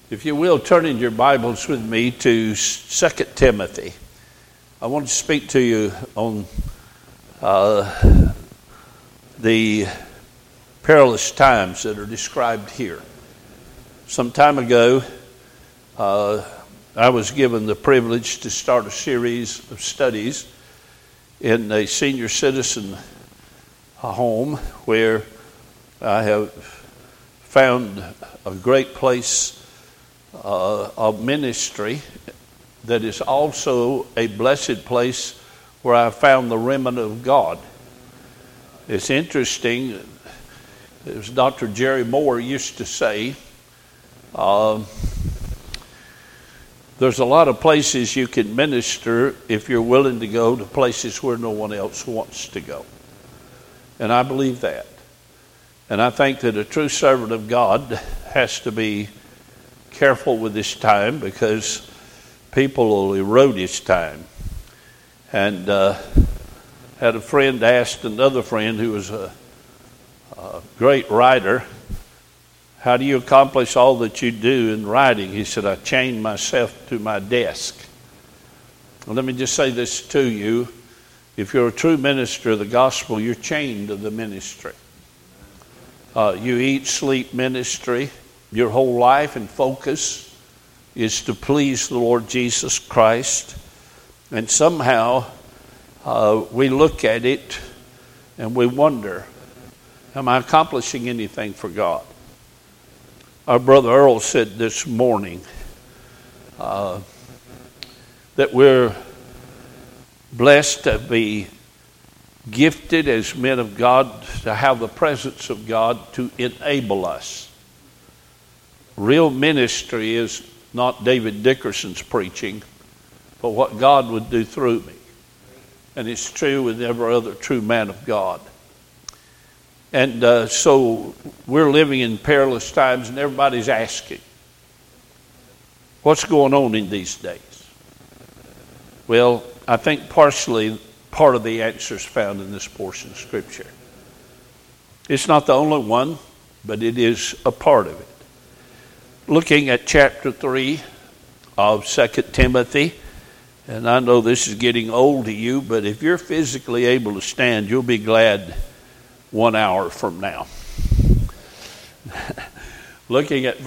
If you will, turn in your Bibles with me to 2 Timothy. I want to speak to you on the perilous times that are described here. Some time ago, I was given the privilege to start a series of studies in a senior citizen home where I have found a great place of ministry that is also a blessed place where I found the remnant of God. It's interesting, as Dr. Jerry Moore used to say, there's a lot of places you can minister if you're willing to go to places where no one else wants to go. And I believe that. And I think that a true servant of God has to be careful with his time because people will erode his time. And had a friend asked another friend who was a great writer, how do you accomplish all that you do in writing? He said, I chain myself to my desk. Well, let me just say this to you. If you're a true minister of the gospel, you're chained to the ministry. You eat, sleep ministry. Your whole life and focus is to please the Lord Jesus Christ. And somehow we look at it and we wonder, am I accomplishing anything for God? Our brother Earl said this morning that we're blessed to be gifted as men of God, to have the presence of God to enable us. Real ministry is not David Dickerson's preaching, but what God would do through me. And it's true with every other true man of God. And so we're living in perilous times, and everybody's asking, what's going on in these days? Well, I think partially part of the answer is found in this portion of Scripture. It's not the only one, but it is a part of it. Looking at chapter 3 of 2 Timothy, and I know this is getting old to you, but if you're physically able to stand, you'll be glad 1 hour from now. Looking at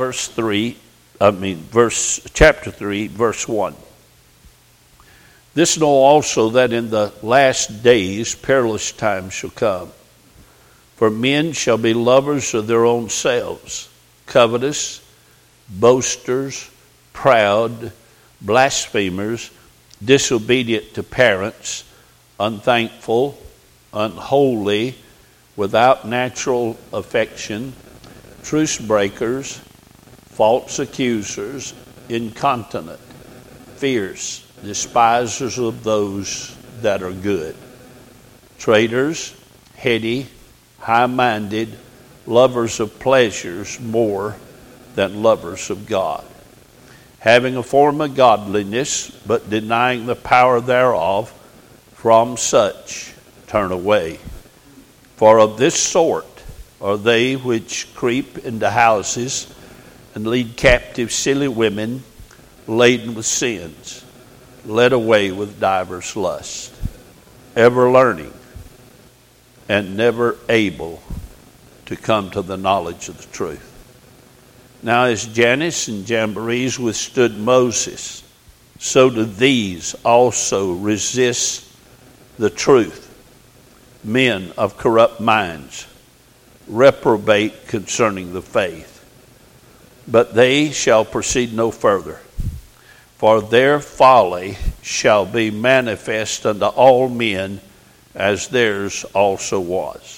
chapter 3, verse 1. This know also that in the last days perilous times shall come. For men shall be lovers of their own selves, covetous, boasters, proud, blasphemers, disobedient to parents, unthankful, unholy, without natural affection, truce breakers, false accusers, incontinent, fierce, despisers of those that are good, traitors, heady, high-minded, lovers of pleasures more than lovers of God, having a form of godliness, but denying the power thereof. From such turn away. For of this sort are they which creep into houses and lead captive silly women laden with sins, led away with divers lusts, ever learning and never able to come to the knowledge of the truth. Now as Jannes and Jambres withstood Moses, so do these also resist the truth. Men of corrupt minds, reprobate concerning the faith. But they shall proceed no further, for their folly shall be manifest unto all men, as theirs also was.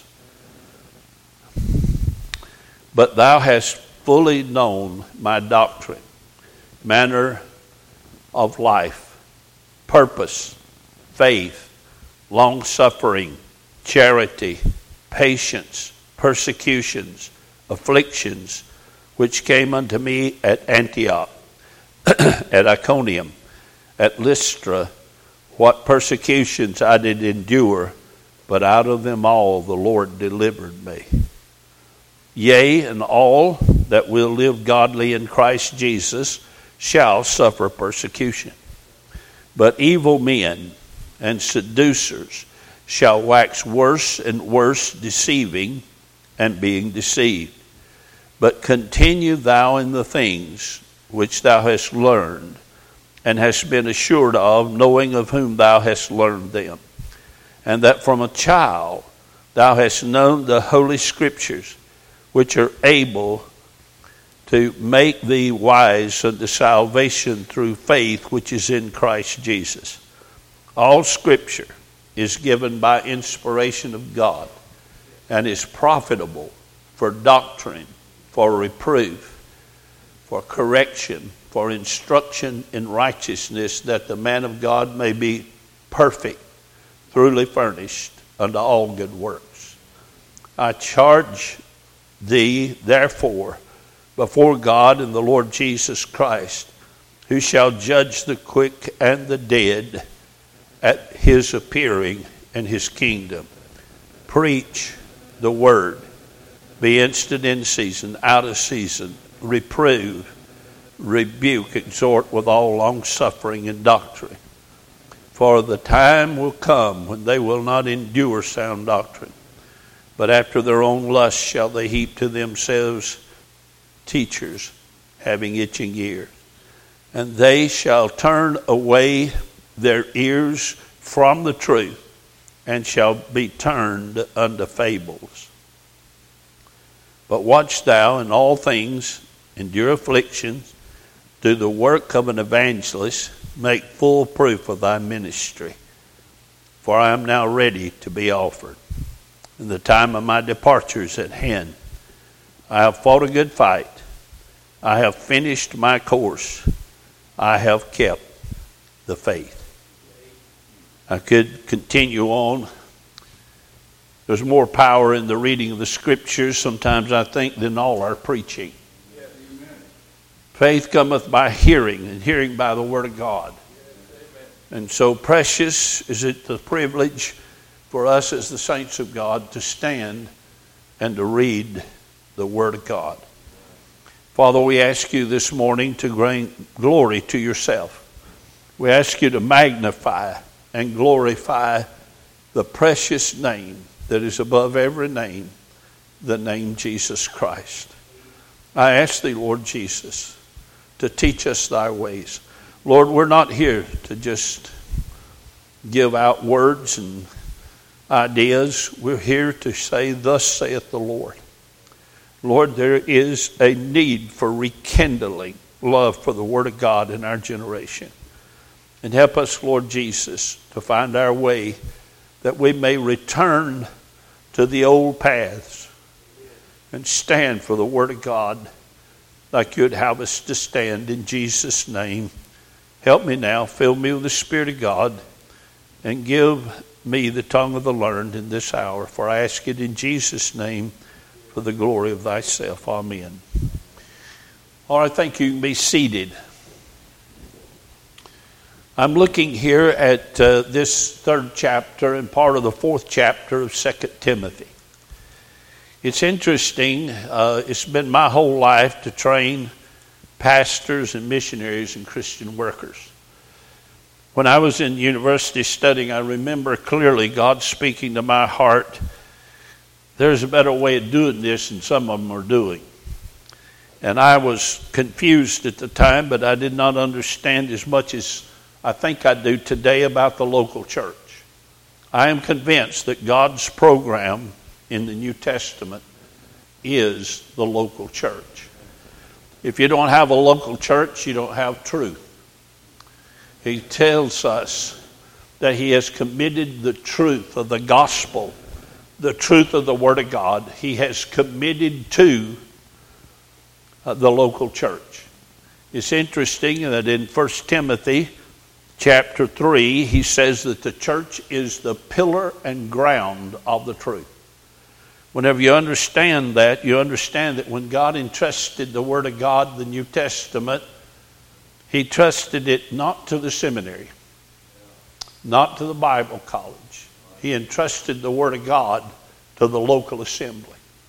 But thou hast fully known my doctrine, manner of life, purpose, faith, long-suffering, charity, patience, persecutions, afflictions, which came unto me at Antioch, at Iconium, at Lystra, what persecutions I did endure, but out of them all the Lord delivered me. Yea, and all that will live godly in Christ Jesus shall suffer persecution. But evil men and seducers shall wax worse and worse, deceiving and being deceived. But continue thou in the things which thou hast learned and hast been assured of, knowing of whom thou hast learned them, and that from a child thou hast known the holy scriptures, which are able to make thee wise unto salvation through faith which is in Christ Jesus. All scripture is given by inspiration of God and is profitable for doctrine, for reproof, for correction, for instruction in righteousness, that the man of God may be perfect, truly furnished unto all good works. I charge thee, therefore, before God and the Lord Jesus Christ, who shall judge the quick and the dead at his appearing in his kingdom. Preach the word. Be instant in season, out of season. Reprove, rebuke, exhort with all longsuffering and doctrine. For the time will come when they will not endure sound doctrine, but after their own lust shall they heap to themselves teachers having itching ears. And they shall turn away their ears from the truth, and shall be turned unto fables. But watch thou in all things, endure afflictions, do the work of an evangelist, make full proof of thy ministry. For I am now ready to be offered, and the time of my departure is at hand. I have fought a good fight. I have finished my course. I have kept the faith. I could continue on. There's more power in the reading of the scriptures, sometimes I think, than all our preaching. Yes, amen. Faith cometh by hearing, and hearing by the word of God. Yes, and so precious is it the privilege for us as the saints of God to stand and to read the word of God. Father, we ask you this morning to bring glory to yourself. We ask you to magnify and glorify the precious name that is above every name, the name Jesus Christ. I ask thee, Lord Jesus, to teach us thy ways. Lord, we're not here to just give out words and ideas. We're here to say, thus saith the Lord. Lord, there is a need for rekindling love for the Word of God in our generation. And help us, Lord Jesus, to find our way that we may return to the old paths and stand for the Word of God like you'd have us to stand in Jesus' name. Help me now, fill me with the Spirit of God, and give me the tongue of the learned in this hour. For I ask it in Jesus' name, for the glory of thyself. Amen. All right, thank you. You can be seated. I'm looking here at this third chapter and part of the fourth chapter of 2 Timothy. It's interesting. It's been my whole life to train pastors and missionaries and Christian workers. When I was in university studying, I remember clearly God speaking to my heart, there's a better way of doing this than some of them are doing. And I was confused at the time, but I did not understand as much as I think I do today about the local church. I am convinced that God's program in the New Testament is the local church. If you don't have a local church, you don't have truth. He tells us that he has committed the truth of the gospel, the truth of the Word of God. He has committed to the local church. It's interesting that in 1 Timothy chapter 3, he says that the church is the pillar and ground of the truth. Whenever you understand that, you understand that when God entrusted the Word of God, the New Testament, he trusted it not to the seminary, not to the Bible college. He entrusted the Word of God to the local assembly.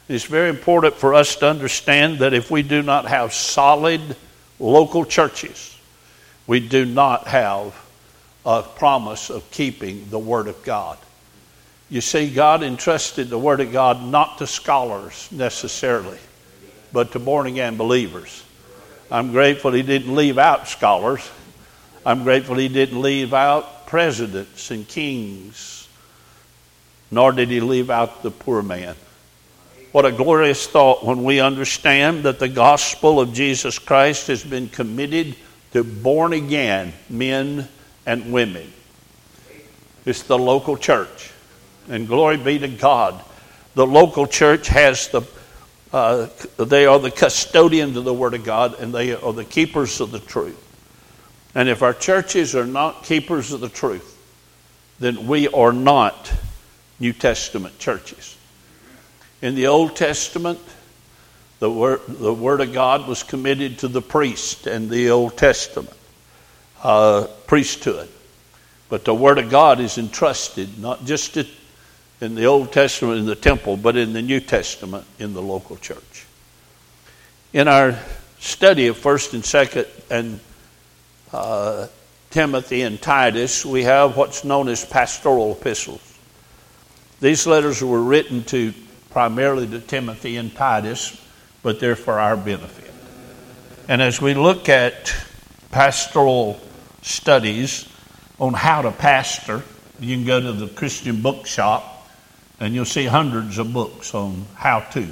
It's very important for us to understand that if we do not have solid local churches, we do not have a promise of keeping the Word of God. You see, God entrusted the Word of God not to scholars necessarily, but to born-again believers. I'm grateful He didn't leave out scholars. I'm grateful He didn't leave out presidents and kings, nor did He leave out the poor man. What a glorious thought when we understand that the gospel of Jesus Christ has been committed to born-again men and women. It's the local church. And glory be to God. The local church has they are the custodians of the Word of God, and they are the keepers of the truth. And if our churches are not keepers of the truth, then we are not New Testament churches. In the Old Testament, the Word of God was committed to the priest and the Old Testament priesthood. But the Word of God is entrusted not just in the Old Testament in the temple, but in the New Testament in the local church. In our study of 1st and 2nd and Timothy and Titus, we have what's known as pastoral epistles. These letters were written primarily to Timothy and Titus, but they're for our benefit. And as we look at pastoral studies on how to pastor, you can go to the Christian bookshop and you'll see hundreds of books on how to.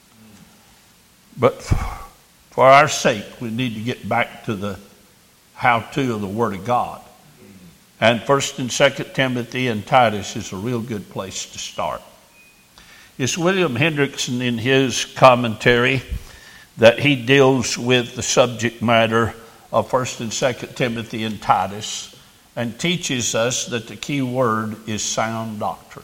But for our sake, we need to get back to the how to of the Word of God. And 1st and 2nd Timothy and Titus is a real good place to start. It's William Hendrickson in his commentary that he deals with the subject matter of 1st and 2nd Timothy and Titus and teaches us that the key word is sound doctrine.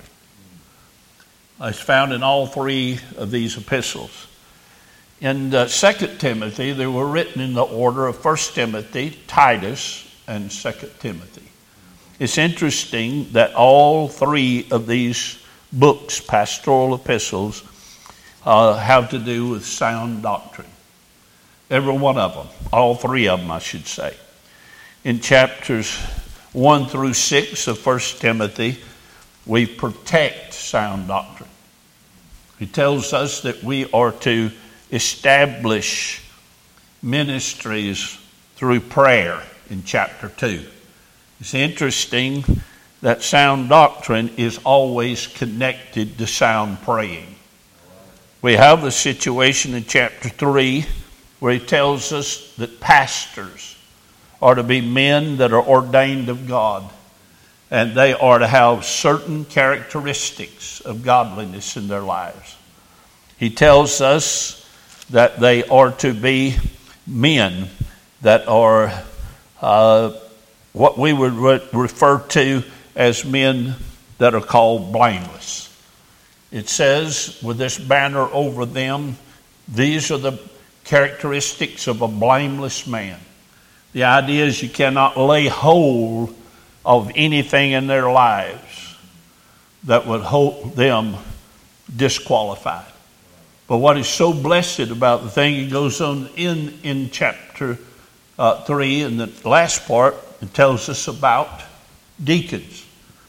It's found in all three of these epistles. In 2 Timothy, they were written in the order of 1 Timothy, Titus, and 2 Timothy. It's interesting that all three of these books, pastoral epistles, have to do with sound doctrine. Every one of them, all three of them, I should say. In chapters 1 through 6 of 1 Timothy, we protect sound doctrine. He tells us that we are to establish ministries through prayer in chapter 2. It's interesting that sound doctrine is always connected to sound praying. We have the situation in chapter 3 where he tells us that pastors are to be men that are ordained of God, and they are to have certain characteristics of godliness in their lives. He tells us that they are to be men that are what we would refer to as men that are called blameless. It says, with this banner over them, these are the characteristics of a blameless man. The idea is you cannot lay hold of anything in their lives that would hold them disqualified. But what is so blessed about the thing, it goes on in chapter 3, in the last part, it tells us about deacons.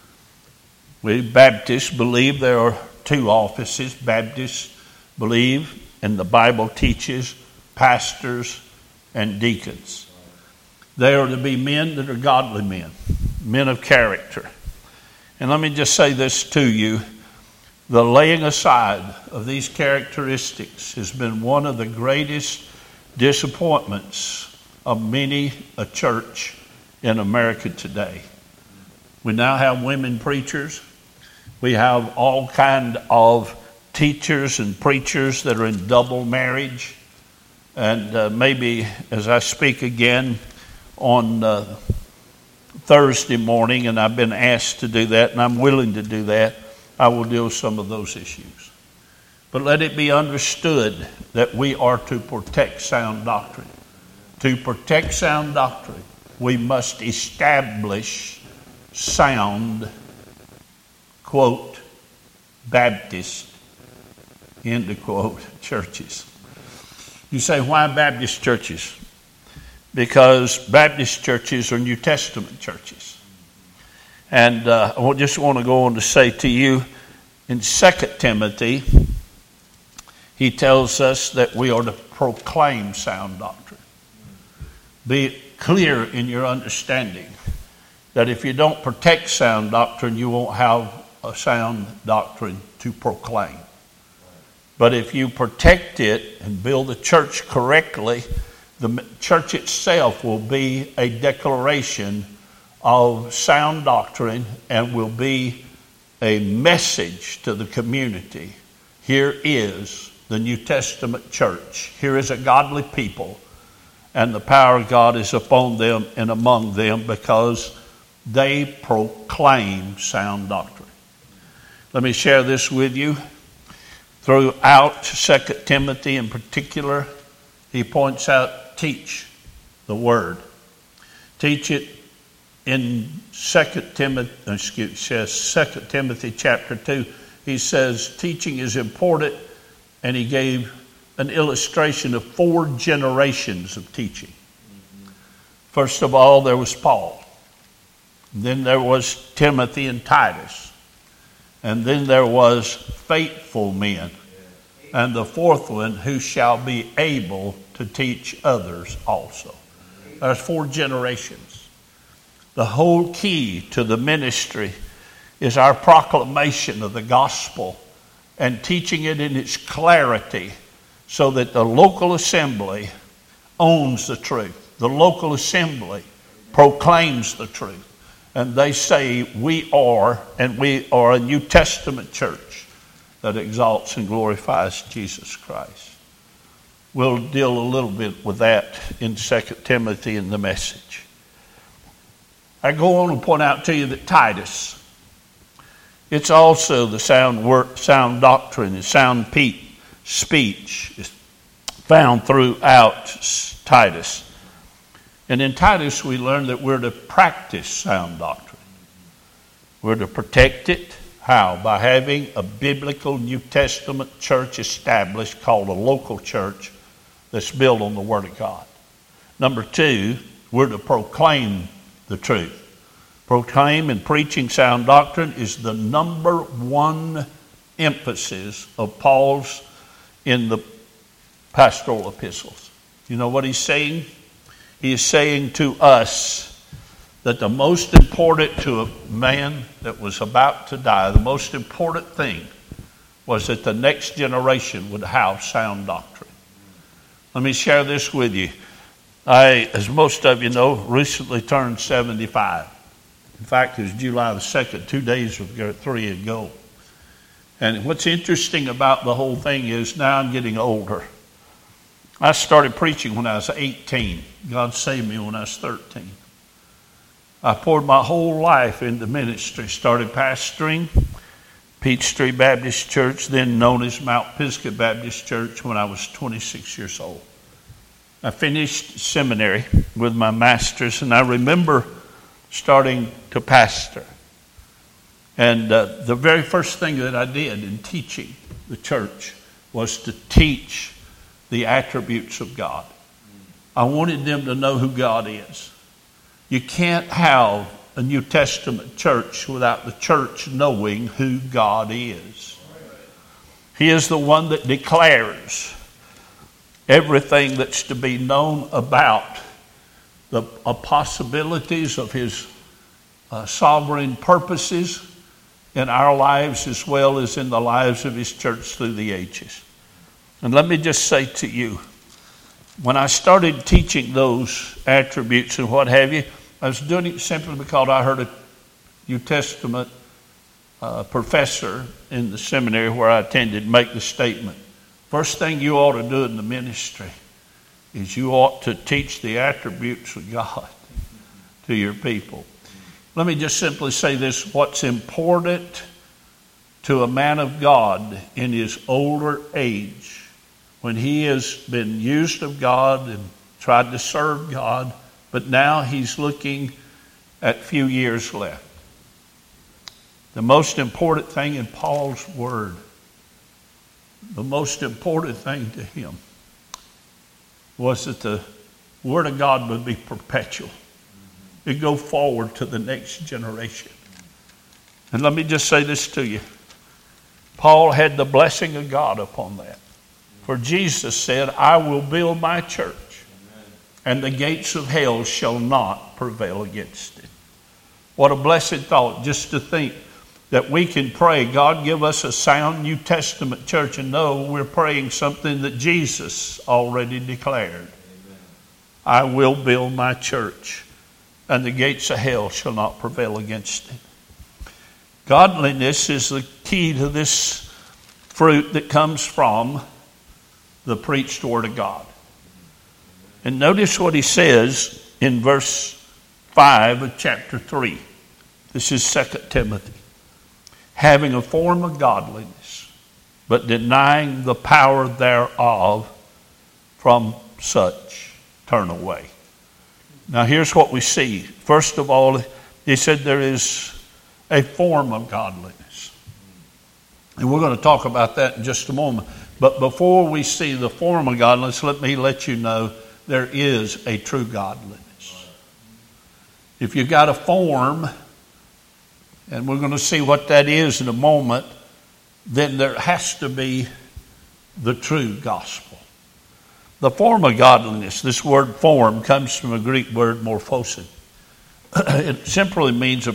We Baptists believe there are two offices. Baptists believe, and the Bible teaches, pastors and deacons. They are to be men that are godly men, men of character. And let me just say this to you. The laying aside of these characteristics has been one of the greatest disappointments of many a church in America today. We now have women preachers. We have all kind of teachers and preachers that are in double marriage. And maybe as I speak again on Thursday morning, and I've been asked to do that, and I'm willing to do that, I will deal with some of those issues. But let it be understood that we are to protect sound doctrine. To protect sound doctrine, we must establish sound, quote, Baptist end of quote, churches. You say, why Baptist churches? Because Baptist churches are New Testament churches. And I just want to go on to say to you, in 2 Timothy, he tells us that we are to proclaim sound doctrine. Be clear in your understanding that if you don't protect sound doctrine, you won't have a sound doctrine to proclaim. But if you protect it and build the church correctly, the church itself will be a declaration of sound doctrine and will be a message to the community. Here is the New Testament church. Here is a godly people, and the power of God is upon them and among them because they proclaim sound doctrine. Let me share this with you. Throughout 2 Timothy in particular, he points out, teach the word. Teach it in 2 Timothy chapter 2. He says teaching is important, and he gave an illustration of 4 generations of teaching. First of all, there was Paul. Then there was Timothy and Titus. And then there was faithful men. And the fourth one, who shall be able to teach others also. There's 4 generations. The whole key to the ministry is our proclamation of the gospel and teaching it in its clarity so that the local assembly owns the truth. The local assembly proclaims the truth. And they say we are a New Testament church that exalts and glorifies Jesus Christ. We'll deal a little bit with that in 2 Timothy in the message. I go on and point out to you that Titus, it's also the sound doctrine, the sound speech is found throughout Titus. And in Titus, we learn that we're to practice sound doctrine. We're to protect it. How? By having a biblical New Testament church established called a local church that's built on the Word of God. Number 2, we're to proclaim the truth. Proclaim and preaching sound doctrine is the number 1 emphasis of Paul's in the pastoral epistles. You know what he's saying? He is saying to us that the most important to a man that was about to die, the most important thing was that the next generation would have sound doctrine. Let me share this with you. I, as most of you know, recently turned 75. In fact, it was July the 2nd, 2 days ago, 3 ago. And what's interesting about the whole thing is now I'm getting older. I started preaching when I was 18. God saved me when I was 13. I poured my whole life into ministry. Started pastoring Peachtree Baptist Church, then known as Mount Pisgah Baptist Church, when I was 26 years old. I finished seminary with my master's, and I remember starting to pastor. And the very first thing that I did in teaching the church was to teach the attributes of God. I wanted them to know who God is. You can't have a New Testament church without the church knowing who God is. He is the one that declares everything that's to be known about the possibilities of His sovereign purposes in our lives as well as in the lives of His church through the ages. And let me just say to you, when I started teaching those attributes and what have you, I was doing it simply because I heard a New Testament professor in the seminary where I attended make the statement, first thing you ought to do in the ministry is you ought to teach the attributes of God to your people. Let me just simply say this, what's important to a man of God in his older age, when he has been used of God and tried to serve God, but now he's looking at few years left. The most important thing in Paul's word the most important thing to him was that the Word of God would be perpetual. It'd go forward to the next generation. And let me just say this to you. Paul had the blessing of God upon that. For Jesus said, I will build my church, and the gates of hell shall not prevail against it. What a blessed thought, just to think that we can pray, God give us a sound New Testament church, and know we're praying something that Jesus already declared. Amen. I will build my church, and the gates of hell shall not prevail against it. Godliness is the key to this fruit that comes from the preached Word of God. And notice what he says in verse 5 of chapter 3. This is 2 Timothy. Having a form of godliness, but denying the power thereof, from such turn away. Now here's what we see. First of all, he said there is a form of godliness. And we're going to talk about that in just a moment. But before we see the form of godliness, let me let you know there is a true godliness. If you've got a form, and we're going to see what that is in a moment, then there has to be the true gospel. The form of godliness, this word form comes from a Greek word morphosin. It simply means a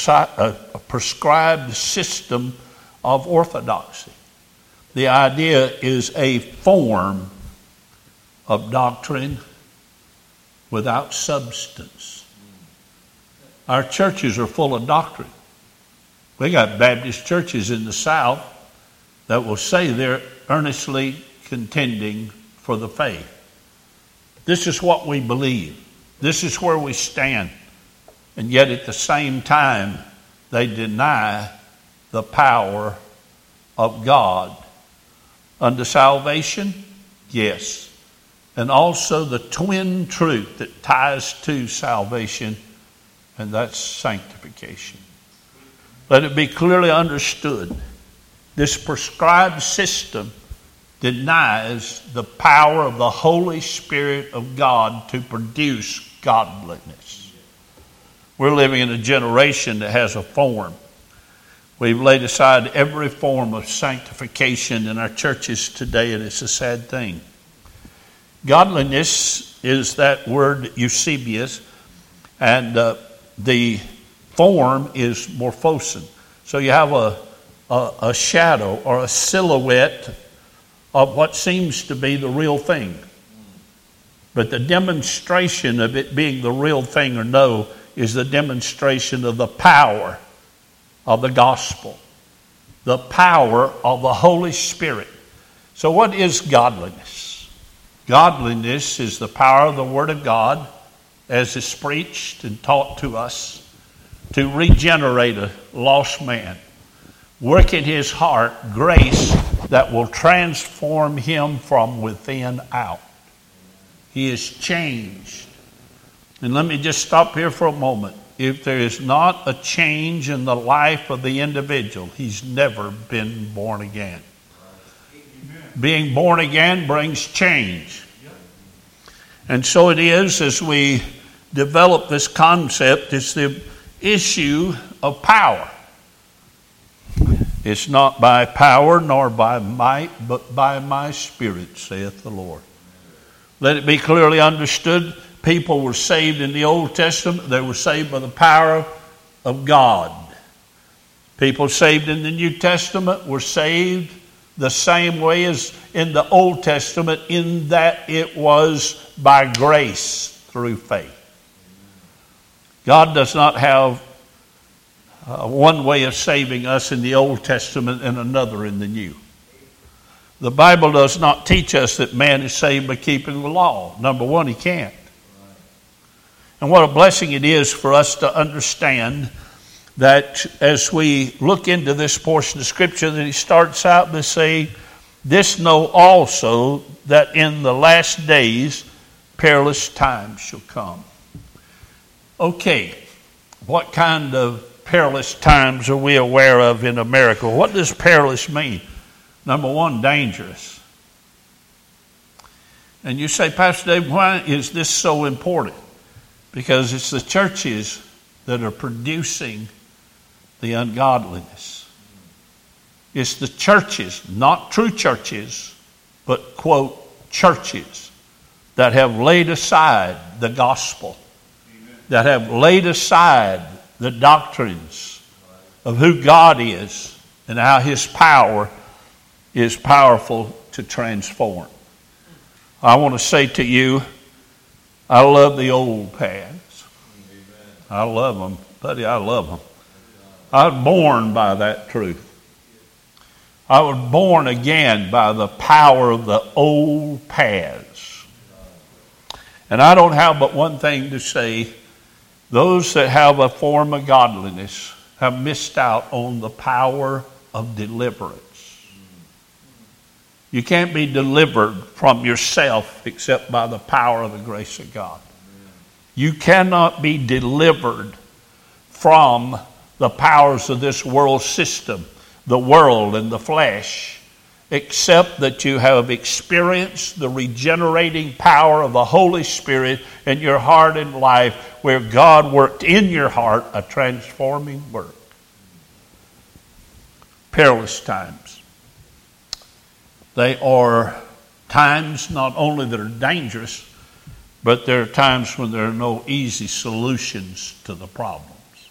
prescribed system of orthodoxy. The idea is a form of doctrine without substance. Our churches are full of doctrine. We got Baptist churches in the South that will say they're earnestly contending for the faith. This is what we believe. This is where we stand. And yet at the same time, they deny the power of God unto salvation. Yes. And also the twin truth that ties to salvation, and that's sanctification. Let it be clearly understood. This prescribed system denies the power of the Holy Spirit of God to produce godliness. We're living in a generation that has a form. We've laid aside every form of sanctification in our churches today, and it's a sad thing. Godliness is that word Eusebius, and the form is morphosin. So you have a shadow or a silhouette of what seems to be the real thing. But the demonstration of it being the real thing or no is the demonstration of the power of the gospel, the power of the Holy Spirit. So what is godliness? Godliness is the power of the Word of God as is preached and taught to us to regenerate a lost man, work in his heart grace that will transform him from within out. He is changed. And let me just stop here for a moment. If there is not a change in the life of the individual, he's never been born again. Amen. Being born again brings change. And so it is as we develop this concept, it's the issue of power. It's not by power nor by might, but by my Spirit, saith the Lord. Let it be clearly understood. People were saved in the Old Testament. They were saved by the power of God. People saved in the New Testament were saved the same way as in the Old Testament, in that it was by grace through faith. God does not have one way of saving us in the Old Testament and another in the New. The Bible does not teach us that man is saved by keeping the law. Number one, he can't. And what a blessing it is for us to understand that as we look into this portion of Scripture, that he starts out by saying, this know also that in the last days perilous times shall come. Okay, what kind of perilous times are we aware of in America? What does perilous mean? Number one, dangerous. And you say, Pastor Dave, why is this so important? Because it's the churches that are producing the ungodliness. It's the churches, not true churches, but, quote, churches that have laid aside the gospel, that have laid aside the doctrines of who God is and how His power is powerful to transform. I want to say to you, I love the old paths. I love them, buddy, I love them. I was born by that truth. I was born again by the power of the old paths. And I don't have but one thing to say. Those that have a form of godliness have missed out on the power of deliverance. You can't be delivered from yourself except by the power of the grace of God. You cannot be delivered from the powers of this world system, the world and the flesh, except that you have experienced the regenerating power of the Holy Spirit in your heart and life, where God worked in your heart a transforming work. Perilous times. They are times not only that are dangerous, but there are times when there are no easy solutions to the problems.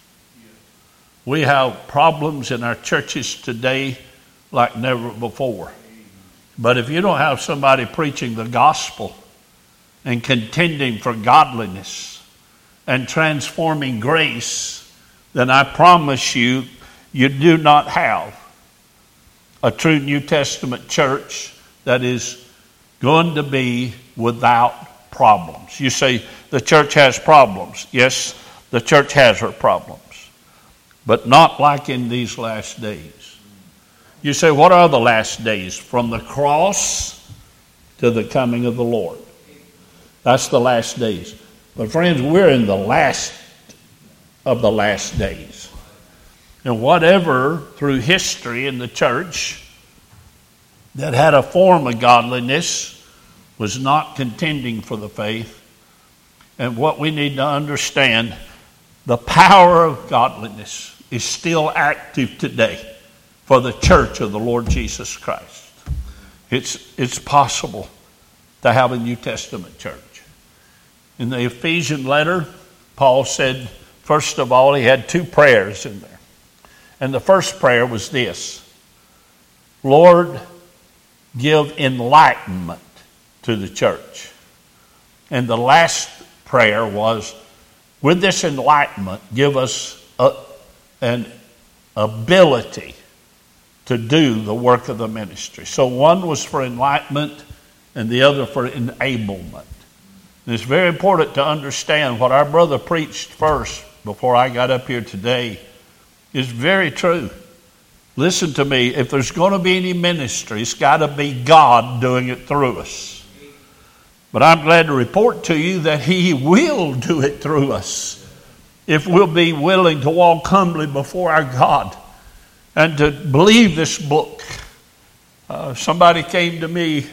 We have problems in our churches today like never before. But if you don't have somebody preaching the gospel and contending for godliness and transforming grace, then I promise you, you do not have a true New Testament church that is going to be without problems. You say the church has problems. Yes, the church has her problems, but not like in these last days. You say, what are the last days? From the cross to the coming of the Lord. That's the last days. But friends, we're in the last of the last days. And whatever through history in the church that had a form of godliness was not contending for the faith. And what we need to understand, the power of godliness is still active today for the church of the Lord Jesus Christ. It's possible to have a New Testament church. In the Ephesian letter, Paul said, first of all, he had two prayers in there. And the first prayer was this: Lord, give enlightenment to the church. And the last prayer was, with this enlightenment, give us an ability to do the work of the ministry. So one was for enlightenment and the other for enablement. And it's very important to understand what our brother preached first before I got up here today is very true. Listen to me, if there's going to be any ministry, it's got to be God doing it through us. But I'm glad to report to you that He will do it through us if we'll be willing to walk humbly before our God and to believe this book. Somebody came to me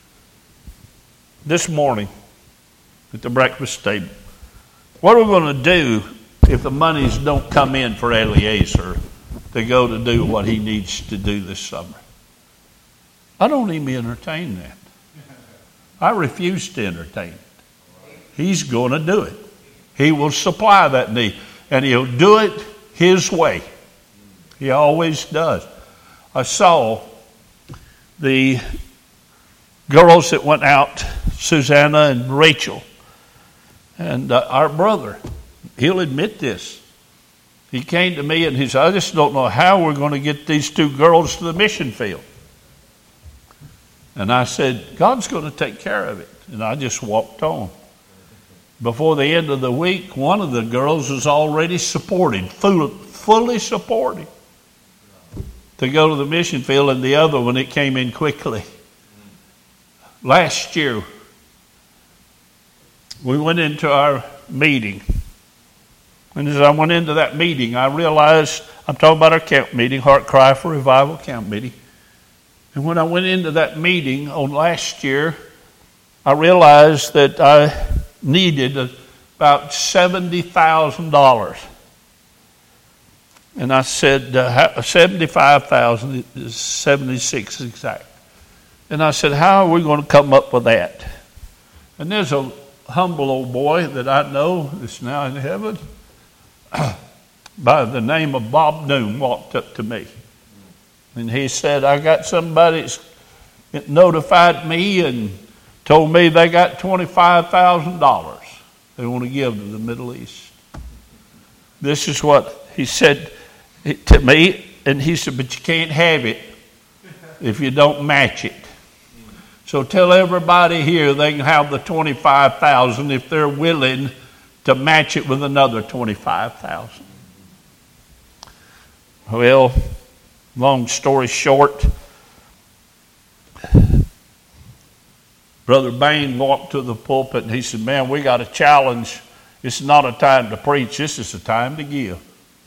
this morning at the breakfast table. What are we going to do if the monies don't come in for Eliezer to go to do what he needs to do this summer? I don't even entertain that. I refuse to entertain it. He's going to do it. He will supply that need. And He'll do it His way. He always does. I saw the girls that went out, Susanna and Rachel. And our brother, he'll admit this. He came to me and he said, I just don't know how we're going to get these two girls to the mission field. And I said, God's going to take care of it. And I just walked on. Before the end of the week, one of the girls was already supported, fully supported, to go to the mission field, and the other one, it came in quickly. Last year, we went into our meeting. And as I went into that meeting, I realized, I'm talking about our camp meeting, Heart Cry for Revival camp meeting. And when I went into that meeting on last year, I realized that I needed about $70,000. And I said, 75,000 is 76 exact. And I said, how are we going to come up with that? And there's a humble old boy that I know that's now in heaven by the name of Bob Doom walked up to me. And he said, I got somebody that notified me and told me they got $25,000 they want to give to the Middle East. This is what he said to me. And he said, but you can't have it if you don't match it. So tell everybody here they can have the $25,000 if they're willing to match it with another $25,000. Well, long story short, Brother Bain walked to the pulpit and he said, man, we got a challenge. It's not a time to preach. This is a time to give.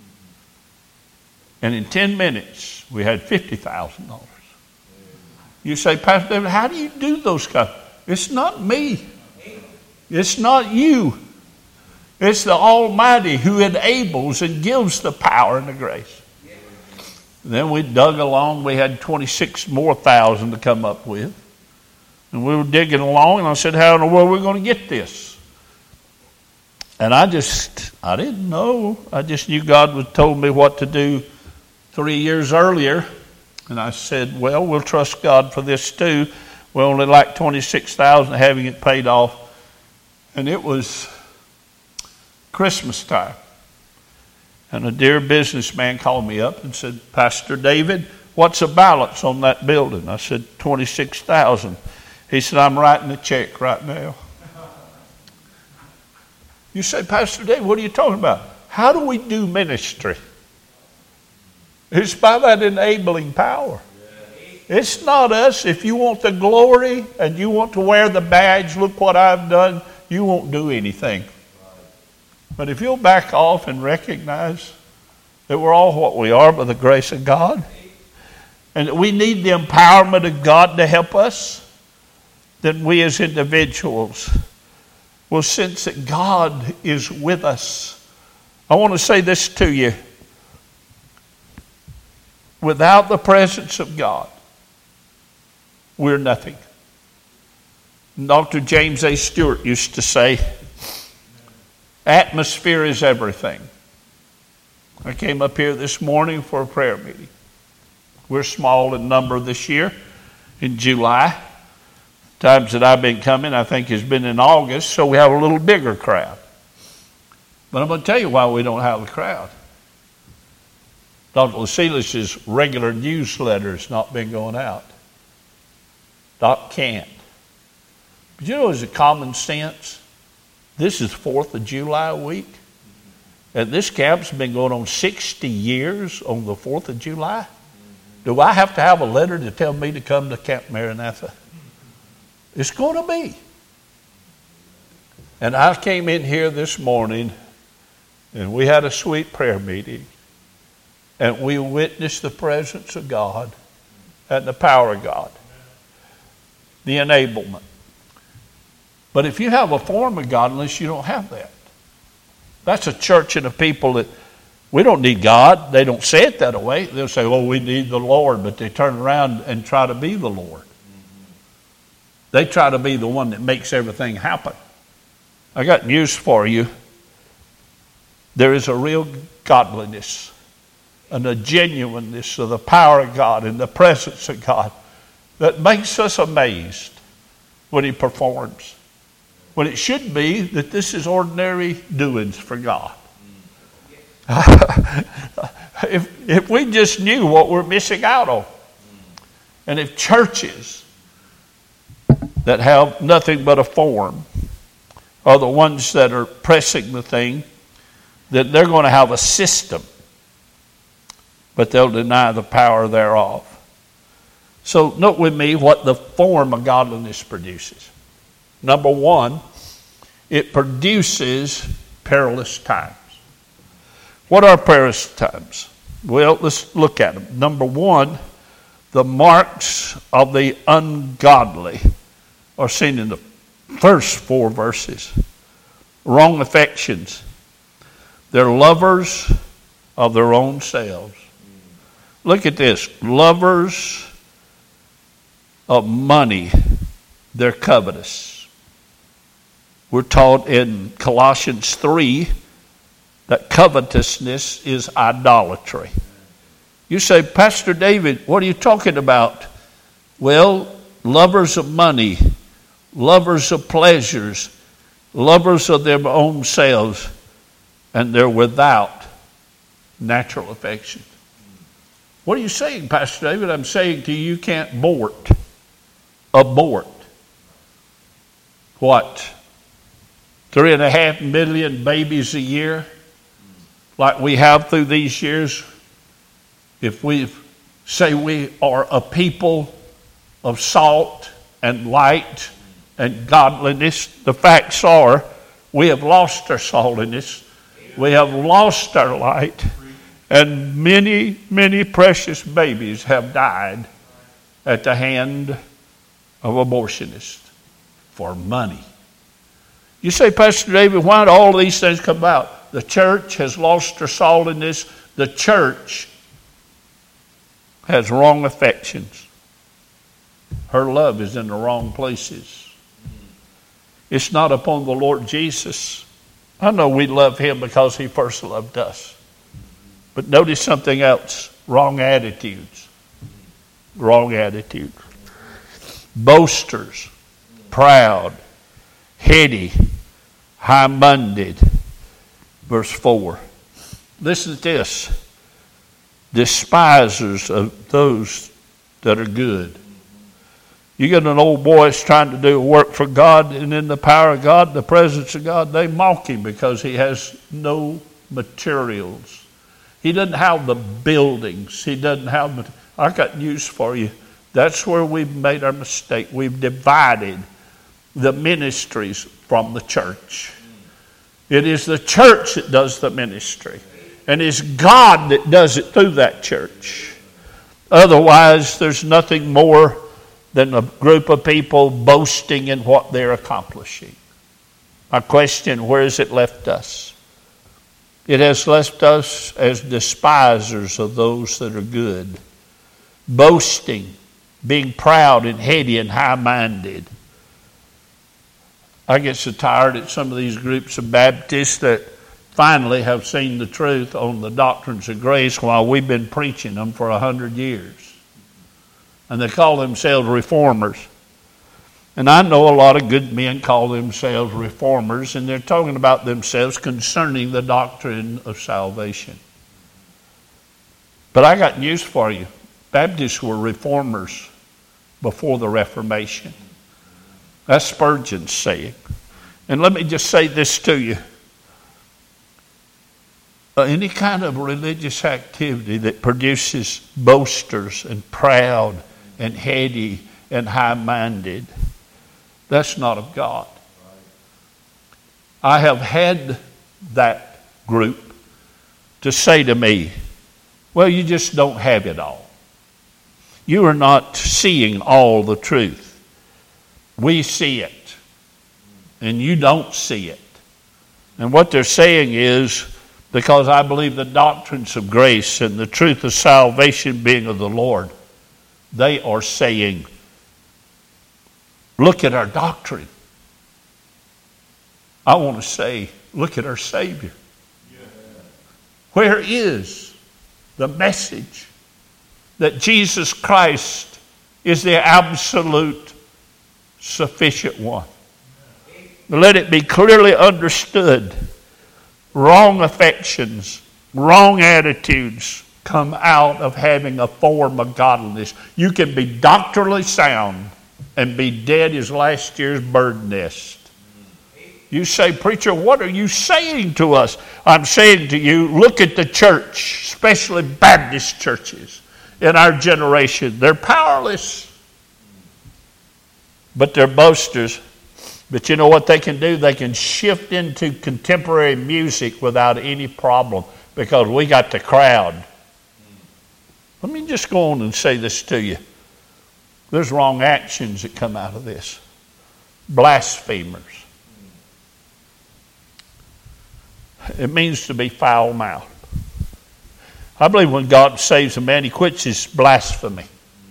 And in 10 minutes, we had $50,000. You say, Pastor David, how do you do those kinds? It's not me. It's not you. It's the Almighty who enables and gives the power and the grace. And then we dug along. We had 26 more thousand to come up with. And we were digging along, and I said, how in the world are we going to get this? And I didn't know. I just knew God had told me what to do 3 years earlier. And I said, well, we'll trust God for this too. We only like $26,000 having it paid off. And it was Christmas time. And a dear businessman called me up and said, Pastor David, what's the balance on that building? I said, $26,000. He said, I'm writing a check right now. You say, Pastor David, what are you talking about? How do we do ministry? It's by that enabling power. It's not us. If you want the glory and you want to wear the badge, look what I've done, you won't do anything. But if you'll back off and recognize that we're all what we are by the grace of God, and that we need the empowerment of God to help us, then we as individuals will sense that God is with us. I want to say this to you. Without the presence of God, we're nothing. Dr. James A. Stewart used to say, atmosphere is everything. I came up here this morning for a prayer meeting. We're small in number this year in July. Times that I've been coming, I think, has been in August, so we have a little bigger crowd. But I'm going to tell you why we don't have a crowd. Dr. Lasilis' regular newsletter has not been going out. Doc can't. But you know, as a common sense, this is 4th of July week. And this camp's been going on 60 years on the 4th of July. Do I have to have a letter to tell me to come to Camp Maranatha? It's going to be. And I came in here this morning, and we had a sweet prayer meeting. And we witnessed the presence of God and the power of God. The enablement. But if you have a form of godliness, you don't have that. That's a church and a people that we don't need God. They don't say it that way. They'll say, well, we need the Lord. But they turn around and try to be the Lord. They try to be the one that makes everything happen. I got news for you. There is a real godliness and a genuineness of the power of God and the presence of God that makes us amazed when He performs. When it should be that this is ordinary doings for God. If we just knew what we're missing out on. And if churches that have nothing but a form are the ones that are pressing the thing, that they're going to have a system, but they'll deny the power thereof. So note with me what the form of godliness produces. Number one, it produces perilous times. What are perilous times? Well, let's look at them. Number one, The marks of the ungodly are seen in the first 4 verses. Wrong affections. They're lovers of their own selves. Look at this. Lovers of money. They're covetous. We're taught in Colossians 3 that covetousness is idolatry. You say, Pastor David, what are you talking about? Well, lovers of money, lovers of pleasures, lovers of their own selves, and they're without natural affection. What are you saying, Pastor David? I'm saying to you, you can't abort. What? 3.5 million babies a year, like we have through these years. If we say we are a people of salt and light and godliness, the facts are we have lost our saltiness, we have lost our light, and many, many precious babies have died at the hand of abortionists for money. You say, Pastor David, why do all these things come about? The church has lost her saltiness. The church has wrong affections. Her love is in the wrong places. It's not upon the Lord Jesus. I know we love him because he first loved us. But notice something else. Wrong attitudes. Wrong attitudes. Boasters. Proud. Heady. High-minded. Verse 4. Listen to this. Despisers of those that are good. You get an old boy that's trying to do work for God, and in the power of God, the presence of God, they mock him because he has no materials. He doesn't have the buildings. He doesn't have... I got news for you. That's where we've made our mistake. We've divided the ministries from the church. It is the church that does the ministry. And it's God that does it through that church. Otherwise, there's nothing more than a group of people boasting in what they're accomplishing. My question, where has it left us? It has left us as despisers of those that are good. Boasting, being proud and heady and high-minded. I get so tired at some of these groups of Baptists that finally have seen the truth on the doctrines of grace while we've been preaching them for 100 years. And they call themselves reformers. And I know a lot of good men call themselves reformers, and they're talking about themselves concerning the doctrine of salvation. But I got news for you. Baptists were reformers before the Reformation. That's Spurgeon's saying. And let me just say this to you. Any kind of religious activity that produces boasters and proud and heady and high-minded, that's not of God. I have had that group to say to me, well, you just don't have it all. You are not seeing all the truth. We see it, and you don't see it. And what they're saying is, because I believe the doctrines of grace and the truth of salvation being of the Lord, they are saying, look at our doctrine. I want to say, look at our Savior. Where is the message that Jesus Christ is the absolute sufficient one? Let it be clearly understood. Wrong affections, wrong attitudes come out of having a form of godliness. You can be doctrinally sound and be dead as last year's bird nest. You say, preacher, what are you saying to us? I'm saying to you, look at the church, especially Baptist churches in our generation. They're powerless, but they're boasters. But you know what they can do? They can shift into contemporary music without any problem because we got the crowd. Let me just go on and say this to you. There's wrong actions that come out of this. Blasphemers. It means to be foul-mouthed. I believe when God saves a man, he quits his blasphemy.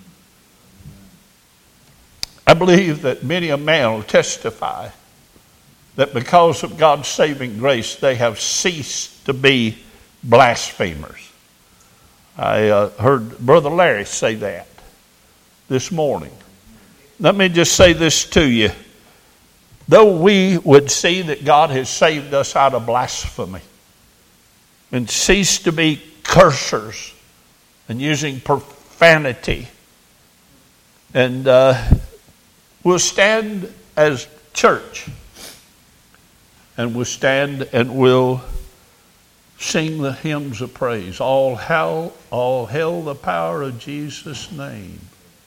I believe that many a man will testify that because of God's saving grace, they have ceased to be blasphemers. I heard Brother Larry say that this morning. Let me just say this to you. Though we would see that God has saved us out of blasphemy and cease to be cursers and using profanity, and we'll stand as church and we'll stand and we'll sing the hymns of praise. All hail the power of Jesus' name.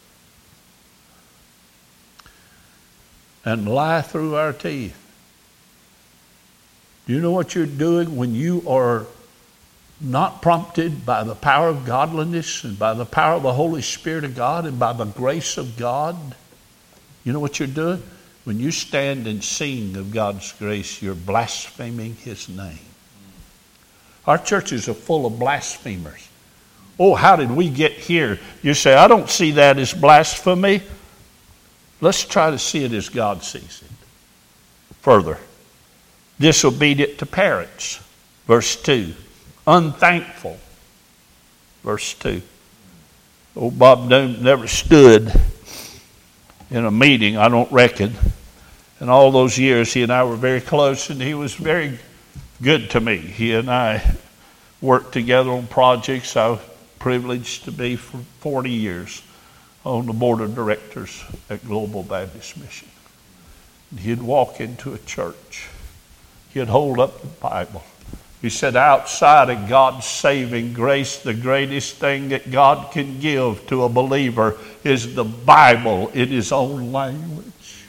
And lie through our teeth. Do you know what you're doing when you are not prompted by the power of godliness and by the power of the Holy Spirit of God and by the grace of God? You know what you're doing? When you stand and sing of God's grace, you're blaspheming his name. Our churches are full of blasphemers. Oh, how did we get here? You say, I don't see that as blasphemy. Let's try to see it as God sees it. Further, disobedient to parents. Verse 2. Unthankful. Verse 2. Old Bob Doom never stood in a meeting, I don't reckon. In all those years, he and I were very close, and he was very good to me. He and I worked together on projects. I was privileged to be for 40 years on the board of directors at Global Baptist Mission. And he'd walk into a church. He'd hold up the Bible. He said, outside of God's saving grace, the greatest thing that God can give to a believer is the Bible in his own language.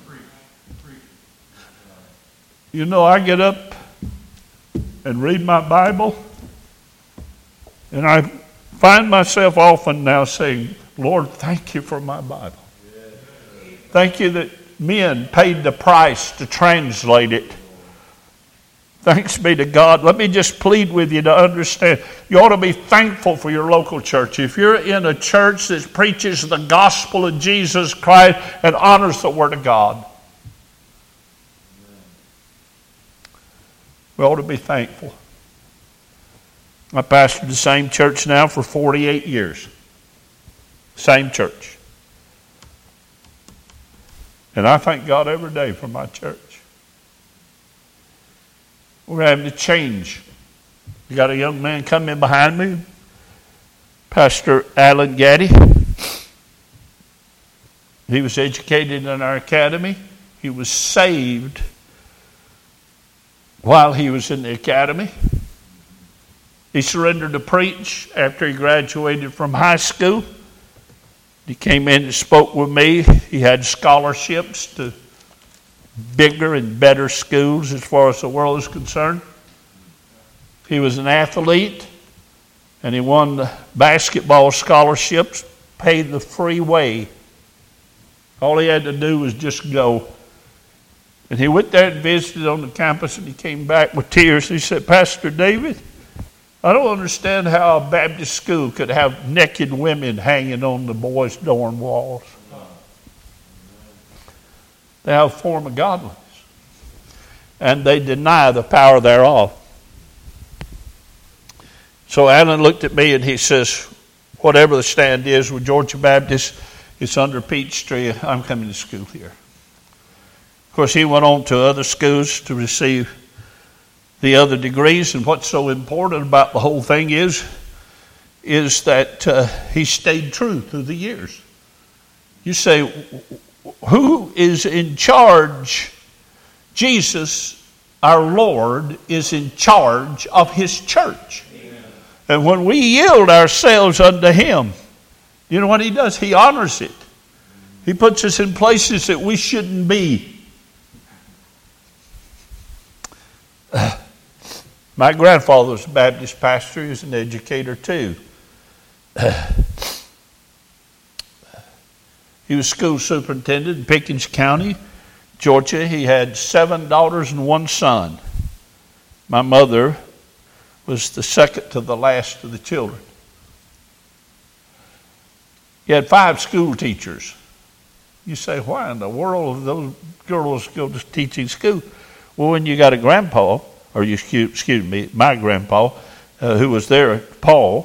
You know, I get up and read my Bible, and I find myself often now saying, Lord, thank you for my Bible. Thank you that men paid the price to translate it. Thanks be to God. Let me just plead with you to understand. You ought to be thankful for your local church. If you're in a church that preaches the gospel of Jesus Christ and honors the Word of God, we ought to be thankful. I pastored the same church now for 48 years. Same church. And I thank God every day for my church. We're having to change. We got a young man coming behind me, Pastor Alan Gaddy. He was educated in our academy. He was saved while he was in the academy. He surrendered to preach after he graduated from high school. He came in and spoke with me. He had scholarships to bigger and better schools as far as the world is concerned. He was an athlete, and he won the basketball scholarships, paid the free way. All he had to do was just go. And he went there and visited on the campus, and he came back with tears. He said, Pastor David, I don't understand how a Baptist school could have naked women hanging on the boys' dorm walls. They have a form of godliness, and they deny the power thereof. So Alan looked at me and he says, whatever the stand is with Georgia Baptist, it's under Peachtree. I'm coming to school here. Of course, he went on to other schools to receive the other degrees, and what's so important about the whole thing is that he stayed true through the years. You say, who is in charge? Jesus, our Lord, is in charge of his church. Amen. And when we yield ourselves unto him, you know what he does? He honors it. He puts us in places that we shouldn't be. My grandfather was a Baptist pastor. He was an educator too. He was school superintendent in Pickens County, Georgia. He had 7 daughters and 1 son. My mother was the second to the last of the children. He had 5 school teachers. You say, why in the world do those girls go to teaching school? Well, when you got a grandpa, or excuse me, my grandpa, who was there, Paul,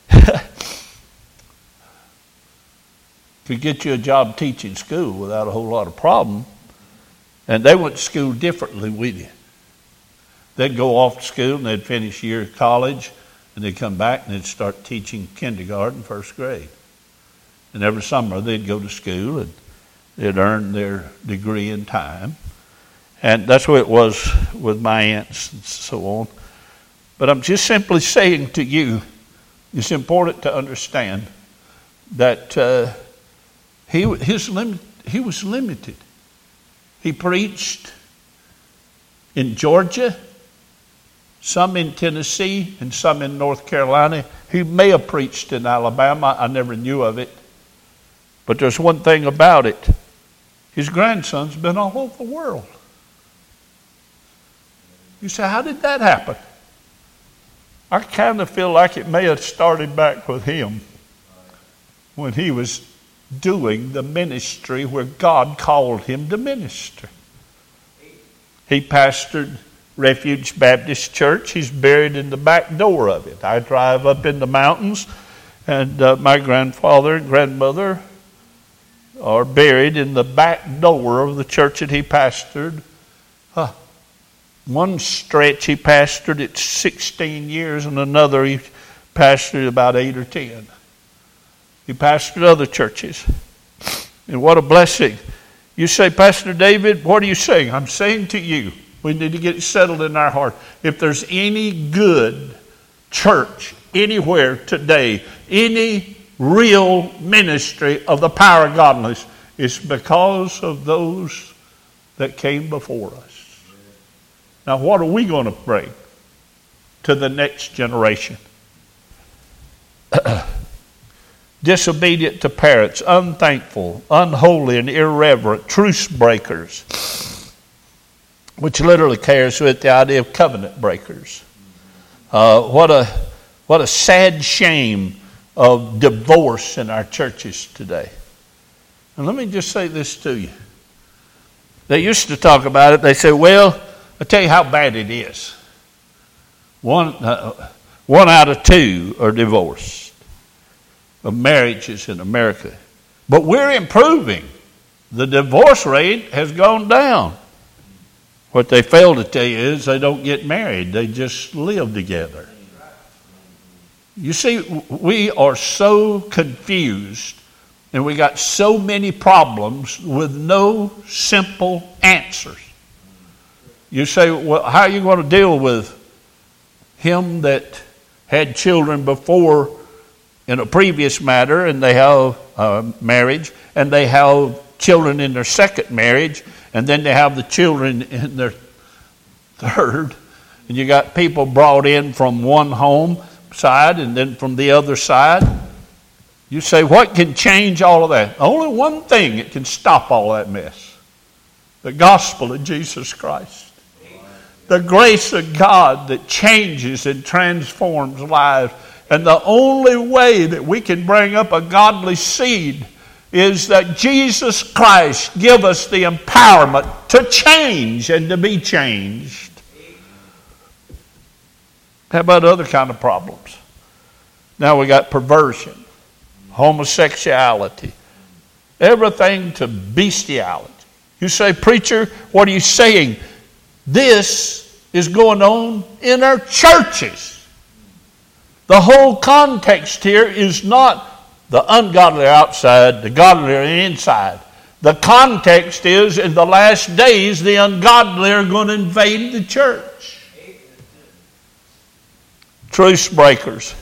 could get you a job teaching school without a whole lot of problem. And they went to school differently with you. They'd go off to school and they'd finish a year of college, and they'd come back and they'd start teaching kindergarten, 1st grade. And every summer they'd go to school and they'd earn their degree in time. And that's what it was with my aunts and so on. But I'm just simply saying to you, it's important to understand that he was limited. He preached in Georgia, some in Tennessee, and some in North Carolina. He may have preached in Alabama. I never knew of it. But there's one thing about it. His grandson's been all over the world. You say, how did that happen? I kind of feel like it may have started back with him when he was doing the ministry where God called him to minister. He pastored Refuge Baptist Church. He's buried in the back door of it. I drive up in the mountains, and my grandfather and grandmother are buried in the back door of the church that he pastored. One stretch he pastored it 16 years, and another he pastored about 8 or 10. He pastored other churches. And what a blessing. You say, Pastor David, what are you saying? I'm saying to you, we need to get it settled in our heart. If there's any good church anywhere today, any real ministry of the power of godliness, it's because of those that came before us. Now, what are we going to bring to the next generation? Disobedient to parents, unthankful, unholy, and irreverent, truce breakers, which literally carries with the idea of covenant breakers. What a sad shame of divorce in our churches today. And let me just say this to you. They used to talk about it. They say, well, I'll tell you how bad it is. One out of 2 are divorced of marriages in America. But we're improving. The divorce rate has gone down. What they fail to tell you is they don't get married. They just live together. You see, we are so confused, and we got so many problems with no simple answers. You say, well, how are you going to deal with him that had children before in a previous matter, and they have marriage, and they have children in their second marriage, and then they have the children in their third, and you got people brought in from one home side and then from the other side. You say, what can change all of that? Only one thing that can stop all that mess. The gospel of Jesus Christ. The grace of God that changes and transforms lives. And the only way that we can bring up a godly seed is that Jesus Christ give us the empowerment to change and to be changed. How about other kind of problems? Now we got perversion, homosexuality, everything to bestiality. You say, preacher, what are you saying? This is going on in our churches. The whole context here is not the ungodly outside, the godly are inside. The context is in the last days the ungodly are going to invade the church. Truce breakers.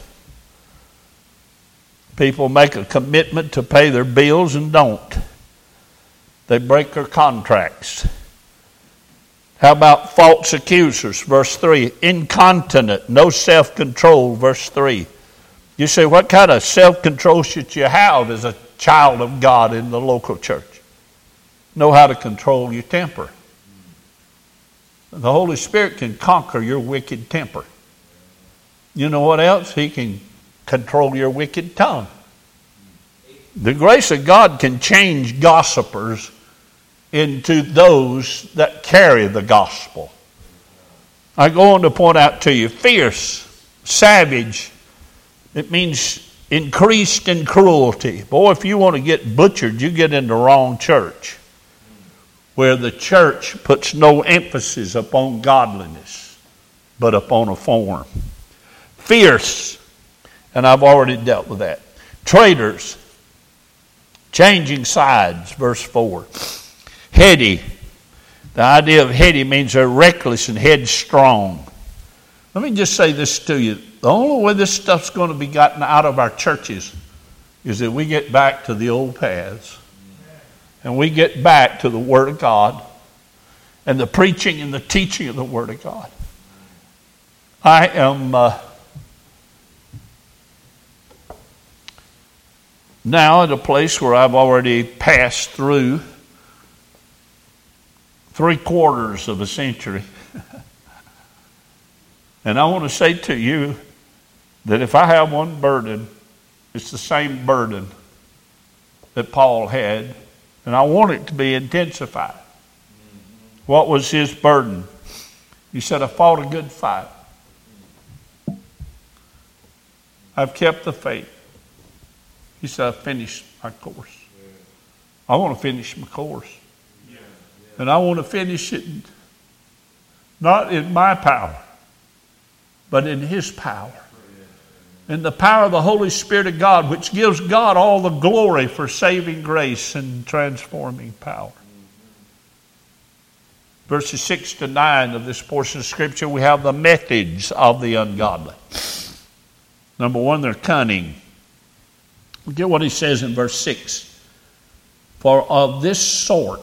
People make a commitment to pay their bills and don't. They break their contracts. How about false accusers? Verse 3. Incontinent, no self-control. Verse 3. You say, what kind of self-control should you have as a child of God in the local church? Know how to control your temper. The Holy Spirit can conquer your wicked temper. You know what else? He can control your wicked tongue. The grace of God can change gossipers into those that carry the gospel. I go on to point out to you, fierce, savage, it means increased in cruelty. Boy, if you want to get butchered, you get in the wrong church, where the church puts no emphasis upon godliness, but upon a form. Fierce, and I've already dealt with that. Traitors, changing sides, verse 4. Heady. The idea of heady means they're reckless and headstrong. Let me just say this to you. The only way this stuff's going to be gotten out of our churches is that we get back to the old paths. And we get back to the Word of God and the preaching and the teaching of the Word of God. I am now at a place where I've already passed through 3/4 of a century. And I want to say to you that if I have one burden, it's the same burden that Paul had. And I want it to be intensified. What was his burden? He said, I fought a good fight. I've kept the faith. He said, I finished my course. I want to finish my course. And I want to finish it not in my power, but in His power. In the power of the Holy Spirit of God, which gives God all the glory for saving grace and transforming power. Verses 6 to 9 of this portion of Scripture, we have the methods of the ungodly. Number one, they're cunning. Look at what he says in verse 6. For of this sort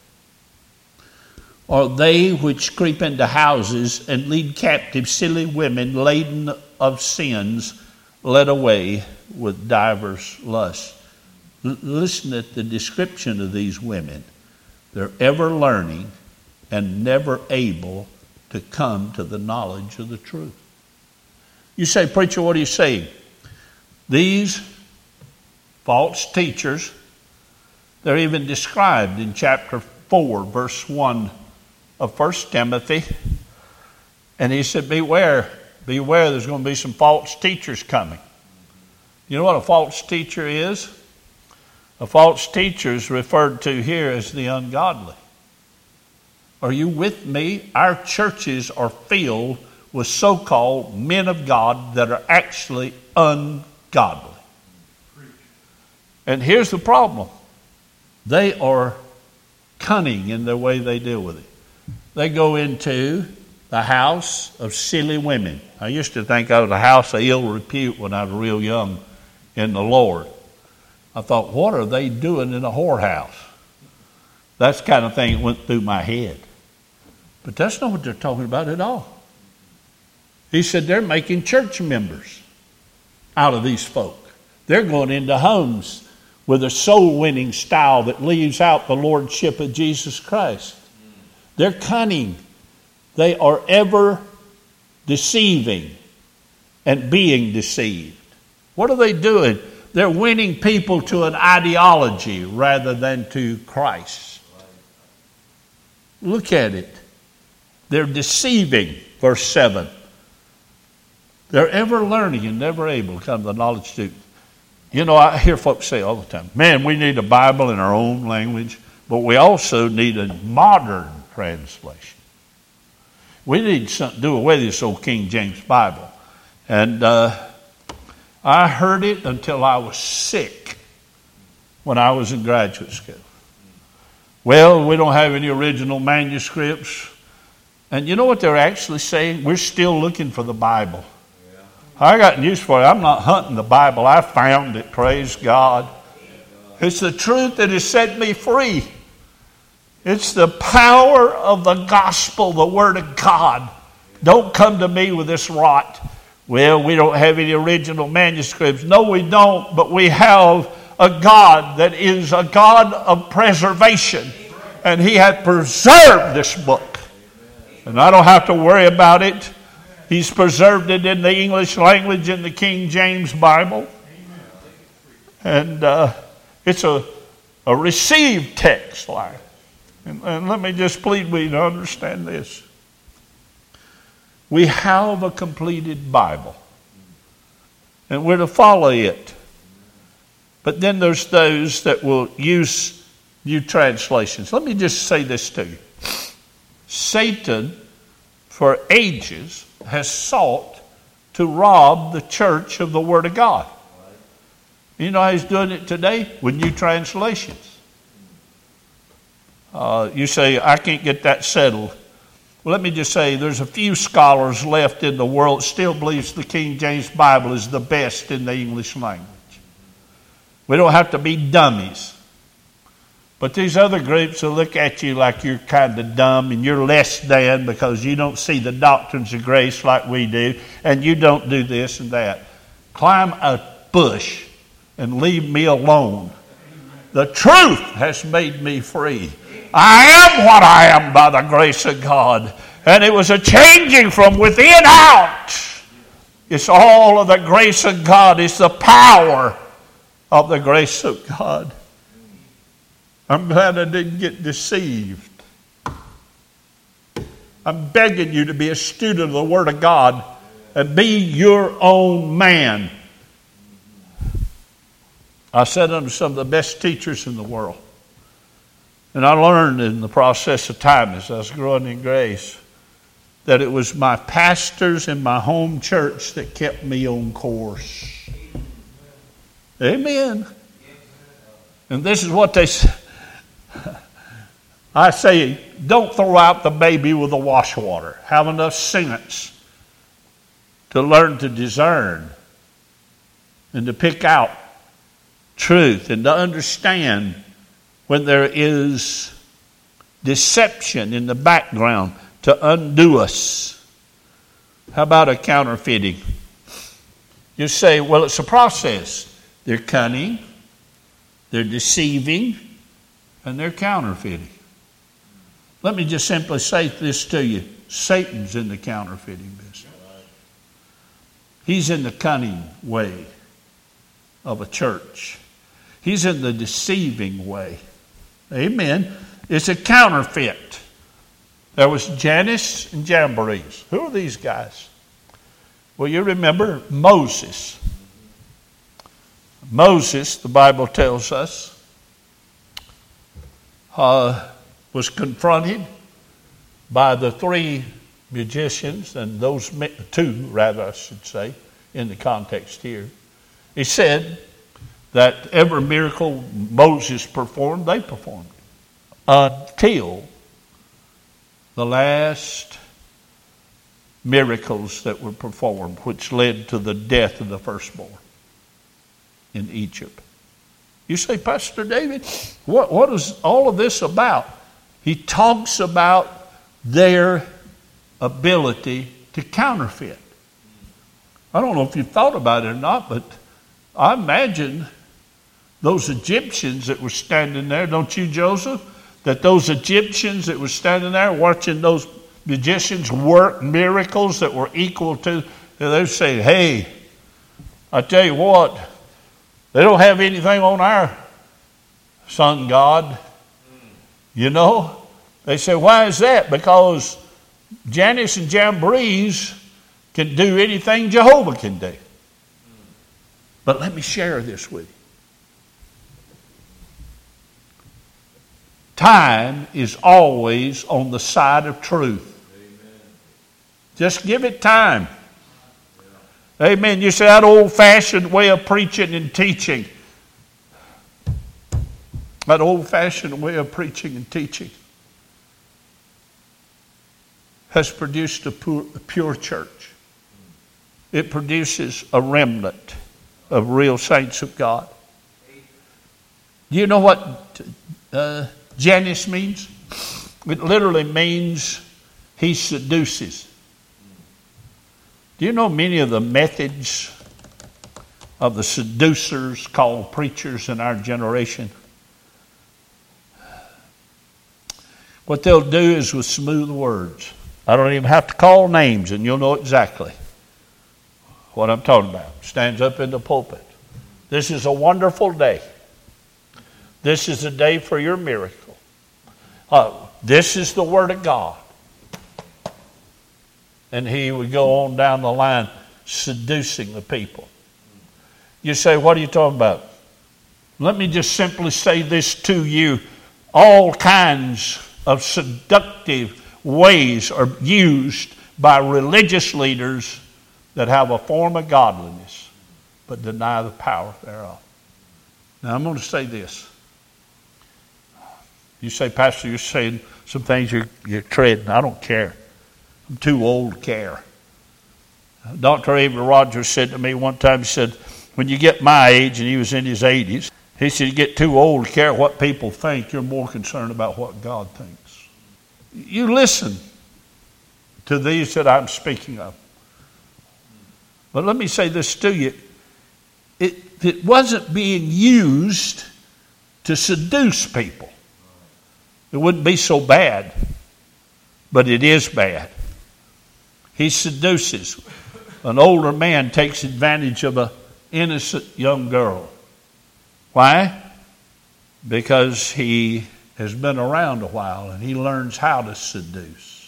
are they which creep into houses and lead captive silly women laden of sins, led away with divers lusts. Listen at the description of these women. They're ever learning and never able to come to the knowledge of the truth. You say, preacher, what are you saying? These false teachers, they're even described in chapter 4, verse 1 of 1 Timothy. And he said, beware, there's going to be some false teachers coming. You know what a false teacher is? A false teacher is referred to here as the ungodly. Are you with me? Our churches are filled with so-called men of God that are actually ungodly. And here's the problem. They are cunning in the way they deal with it. They go into the house of silly women. I used to think I was a house of ill repute when I was real young in the Lord. I thought, what are they doing in a whorehouse? That's the kind of thing that went through my head. But that's not what they're talking about at all. He said they're making church members out of these folk. They're going into homes with a soul-winning style that leaves out the lordship of Jesus Christ. They're cunning. They are ever deceiving and being deceived. What are they doing? They're winning people to an ideology rather than to Christ. Look at it. They're deceiving, verse 7. They're ever learning and never able to come to the knowledge of truth. You know, I hear folks say all the time, man, we need a Bible in our own language, but we also need a modern translation. We need to do away with this old King James Bible. And I heard it until I was sick when I was in graduate school. Well, we don't have any original manuscripts. And you know what they're actually saying? We're still looking for the Bible. I got news for you. I'm not hunting the Bible. I found it. Praise God. It's the truth that has set me free. It's the power of the gospel, the Word of God. Don't come to me with this rot. Well, we don't have any original manuscripts. No, we don't, but we have a God that is a God of preservation. And He hath preserved this book. And I don't have to worry about it. He's preserved it in the English language in the King James Bible. And it's a received text. And let me just plead with you to understand this. We have a completed Bible. And we're to follow it. But then there's those that will use new translations. Let me just say this to you. Satan, for ages, has sought to rob the church of the Word of God. You know how he's doing it today? With new translations. You say, I can't get that settled. Well, let me just say, there's a few scholars left in the world that still believes the King James Bible is the best in the English language. We don't have to be dummies. But these other groups will look at you like you're kind of dumb and you're less than because you don't see the doctrines of grace like we do and you don't do this and that. Climb a bush and leave me alone. The truth has made me free. I am what I am by the grace of God. And it was a changing from within out. It's all of the grace of God. It's the power of the grace of God. I'm glad I didn't get deceived. I'm begging you to be a student of the Word of God and be your own man. I sat under some of the best teachers in the world. And I learned in the process of time as I was growing in grace that it was my pastors in my home church that kept me on course. Amen. And this is what they say. I say, don't throw out the baby with the wash water. Have enough sense to learn to discern and to pick out truth and to understand when there is deception in the background to undo us. How about a counterfeiting? You say, well, it's a process. They're cunning, they're deceiving, and they're counterfeiting. Let me just simply say this to you. Satan's in the counterfeiting business. He's in the cunning way of a church. He's in the deceiving way. Amen. It's a counterfeit. There was Jannes and Jambres. Who are these guys? Well, you remember Moses. Moses, the Bible tells us, was confronted by the three magicians, and those two, rather, I should say, in the context here. He said that every miracle Moses performed, they performed, until the last miracles that were performed, which led to the death of the firstborn in Egypt. You say, Pastor David, what is all of this about? He talks about their ability to counterfeit. I don't know if you've thought about it or not, but I imagine those Egyptians that were standing there, don't you, Joseph? That those Egyptians that were standing there watching those magicians work miracles that were equal to, they're saying, hey, I tell you what, they don't have anything on our sun god. You know? They say, why is that? Because Jannes and Jambres can do anything Jehovah can do. But let me share this with you. Time is always on the side of truth. Amen. Just give it time. Amen. You say that old-fashioned way of preaching and teaching. That old-fashioned way of preaching and teaching has produced a pure church. It produces a remnant of real saints of God. Do you know what Jannes means? It literally means he seduces. Do you know many of the methods of the seducers called preachers in our generation? What they'll do is with smooth words. I don't even have to call names, and you'll know exactly what I'm talking about. Stands up in the pulpit. This is a wonderful day. This is a day for your miracle. This is the Word of God. And he would go on down the line seducing the people. You say, what are you talking about? Let me just simply say this to you. All kinds of seductive ways are used by religious leaders that have a form of godliness but deny the power thereof. Now I'm going to say this. You say, Pastor, you're saying some things you're treading. I don't care. I'm too old to care. Dr. Avery Rogers said to me one time, he said, when you get my age, and he was in his 80s, he said, you get too old to care what people think. You're more concerned about what God thinks. You listen to these that I'm speaking of. But let me say this to you. It wasn't being used to seduce people. It wouldn't be so bad, but it is bad. He seduces. An older man takes advantage of an innocent young girl. Why? Because he has been around a while and he learns how to seduce.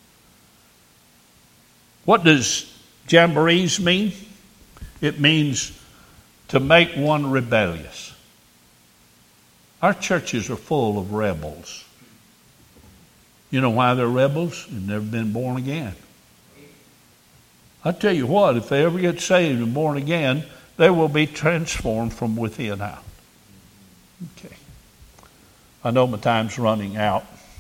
What does jamborees mean? It means to make one rebellious. Our churches are full of rebels. You know why they're rebels? They've never been born again. I tell you what, if they ever get saved and born again, they will be transformed from within out. Okay. I know my time's running out.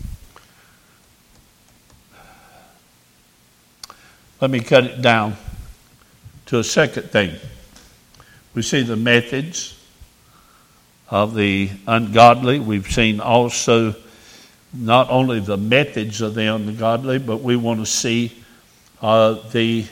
Let me cut it down to a second thing. We see the methods of the ungodly. We've seen also not only the methods of the ungodly, but we want to see the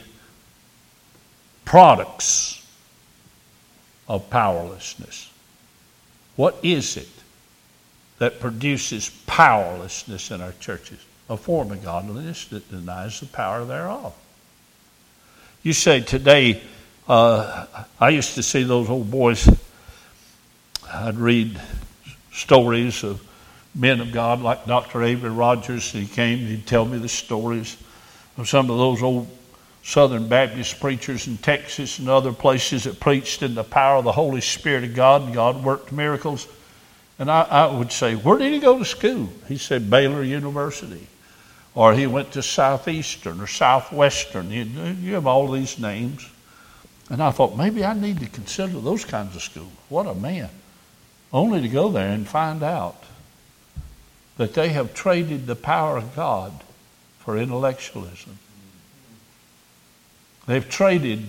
products of powerlessness. What is it that produces powerlessness in our churches? A form of godliness that denies the power thereof. You say today, I used to see those old boys, I'd read stories of men of God like Dr. Avery Rogers. He came and he'd tell me the stories of some of those old Southern Baptist preachers in Texas and other places that preached in the power of the Holy Spirit of God, and God worked miracles. And I would say, where did he go to school? He said Baylor University. Or he went to Southeastern or Southwestern. You have all these names. And I thought, maybe I need to consider those kinds of schools. What a man. Only to go there and find out that they have traded the power of God for intellectualism. They've traded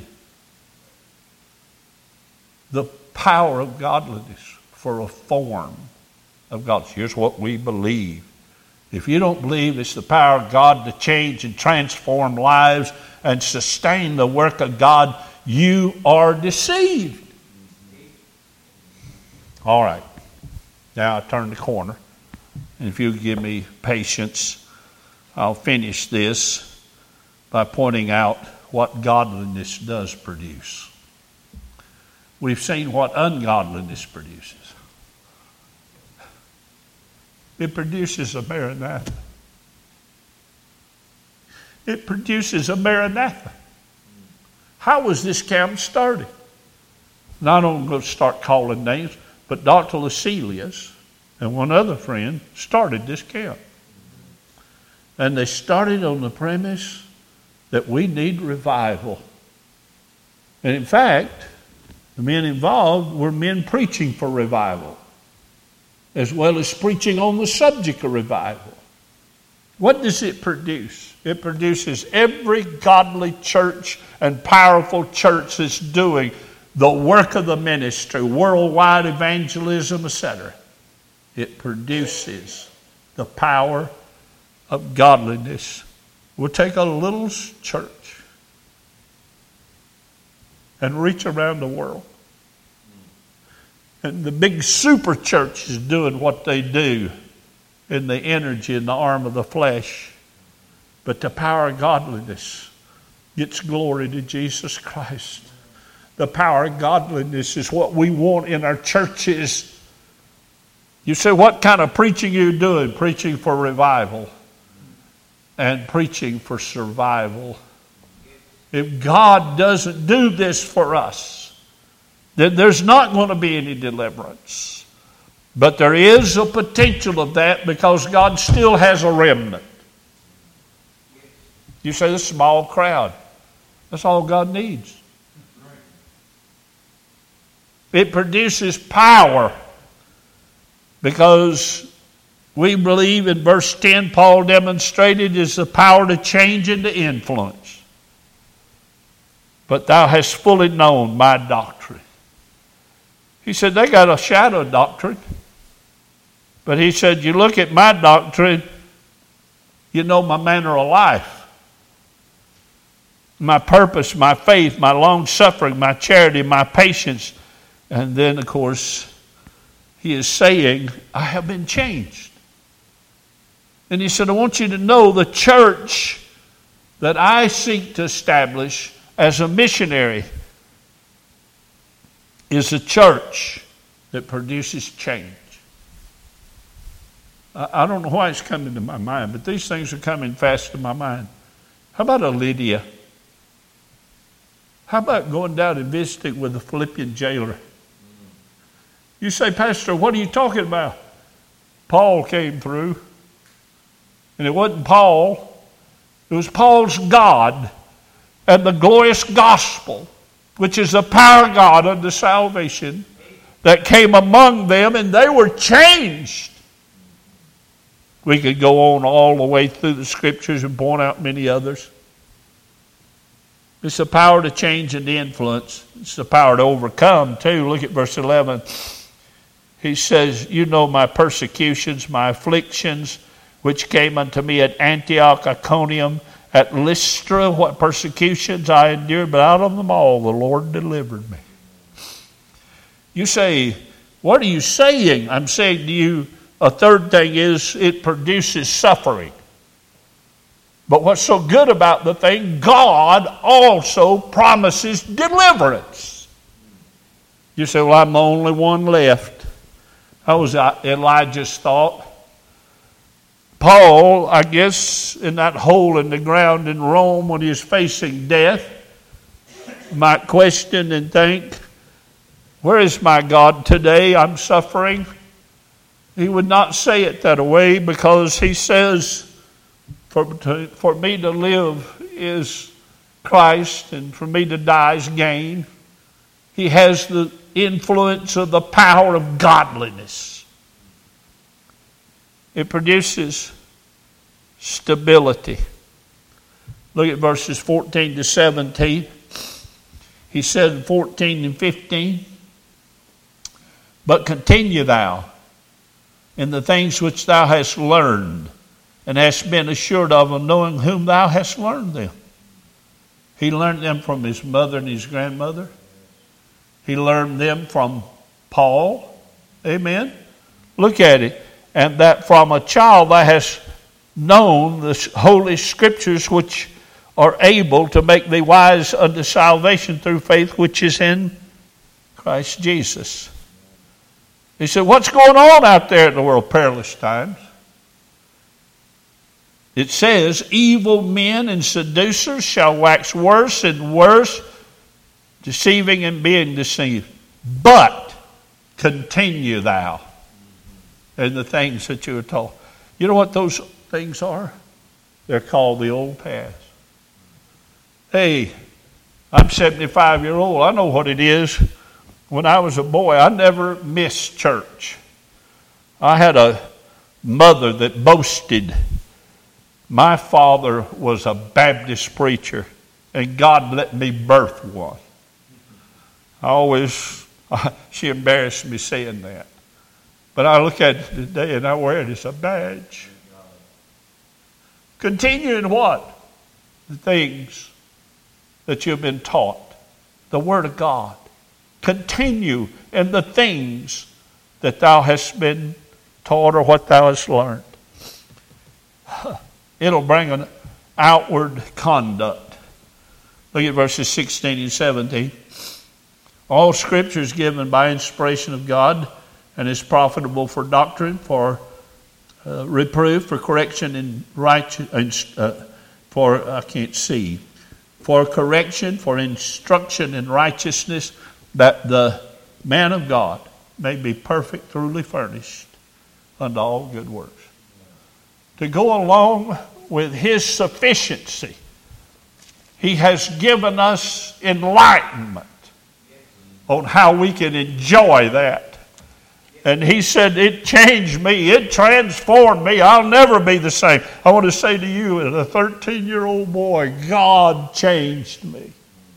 the power of godliness for a form of God. Here's what we believe. If you don't believe it's the power of God to change and transform lives and sustain the work of God, you are deceived. All right. Now I turn the corner. And if you give me patience, I'll finish this by pointing out what godliness does produce. We've seen what ungodliness produces. It produces a maranatha. It produces a maranatha. How was this camp started? Not only going to start calling names, but Dr. Lucilius and one other friend started this camp. And they started on the premise that we need revival. And in fact, the men involved were men preaching for revival, as well as preaching on the subject of revival. What does it produce? It produces every godly church and powerful church that's doing the work of the ministry, worldwide evangelism, etc. It produces the power of godliness. We'll take a little church and reach around the world. And the big super church is doing what they do in the energy and the arm of the flesh. But the power of godliness gets glory to Jesus Christ. The power of godliness is what we want in our churches. You say, what kind of preaching are you doing? Preaching for revival and preaching for survival. If God doesn't do this for us, then there's not going to be any deliverance. But there is a potential of that because God still has a remnant. You say, this small crowd. That's all God needs. It produces power because we believe in verse 10, Paul demonstrated is the power to change and to influence. But thou hast fully known my doctrine. He said, they got a shadow doctrine. But he said, you look at my doctrine, you know my manner of life. My purpose, my faith, my long suffering, my charity, my patience. And then, of course, he is saying, I have been changed. And he said, I want you to know the church that I seek to establish as a missionary is a church that produces change. I don't know why it's coming to my mind, but these things are coming fast to my mind. How about a Lydia? How about going down and visiting with the Philippian jailer? You say, Pastor, what are you talking about? Paul came through. And it wasn't Paul. It was Paul's God and the glorious gospel, which is the power of God unto salvation, that came among them, and they were changed. We could go on all the way through the scriptures and point out many others. It's the power to change and to influence. It's the power to overcome, too. Look at verse 11. He says, you know my persecutions, my afflictions, which came unto me at Antioch, Iconium, at Lystra, what persecutions I endured, but out of them all the Lord delivered me. You say, what are you saying? I'm saying to you, a third thing is it produces suffering. But what's so good about the thing, God also promises deliverance. You say, well, I'm the only one left. That was Elijah's thought. Paul, I guess, in that hole in the ground in Rome when he was facing death, might question and think, where is my God today? I'm suffering. He would not say it that way because he says, for me to live is Christ and for me to die is gain. He has the influence of the power of godliness. It produces stability. Look at verses 14 to 17. He said in 14 and 15, but continue thou in the things which thou hast learned and hast been assured of, and knowing whom thou hast learned them. He learned them from his mother and his grandmother. He learned them from Paul. Amen. Look at it. And that from a child thou hast known the holy scriptures, which are able to make thee wise unto salvation through faith which is in Christ Jesus. He said, what's going on out there in the world? Perilous times. It says, evil men and seducers shall wax worse and worse, deceiving and being deceived. But continue thou in the things that you are told. You know what those things are? They're called the old paths. Hey, I'm 75-year-old. I know what it is. When I was a boy, I never missed church. I had a mother that boasted. My father was a Baptist preacher, and God let me birth one. She embarrassed me saying that. But I look at it today and I wear it as a badge. Continue in what? The things that you've been taught. the Word of God. Continue in the things that thou hast been taught or what thou hast learned. It'll bring an outward conduct. Look at verses 16 and 17. All Scripture is given by inspiration of God and is profitable for doctrine, for reproof, for correction in for correction, for instruction in righteousness, that the man of God may be perfect, truly furnished unto all good works. To go along with His sufficiency, He has given us enlightenment on how we can enjoy that. And He said, it changed me. It transformed me. I'll never be the same. I want to say to you, as a 13-year-old boy, God changed me.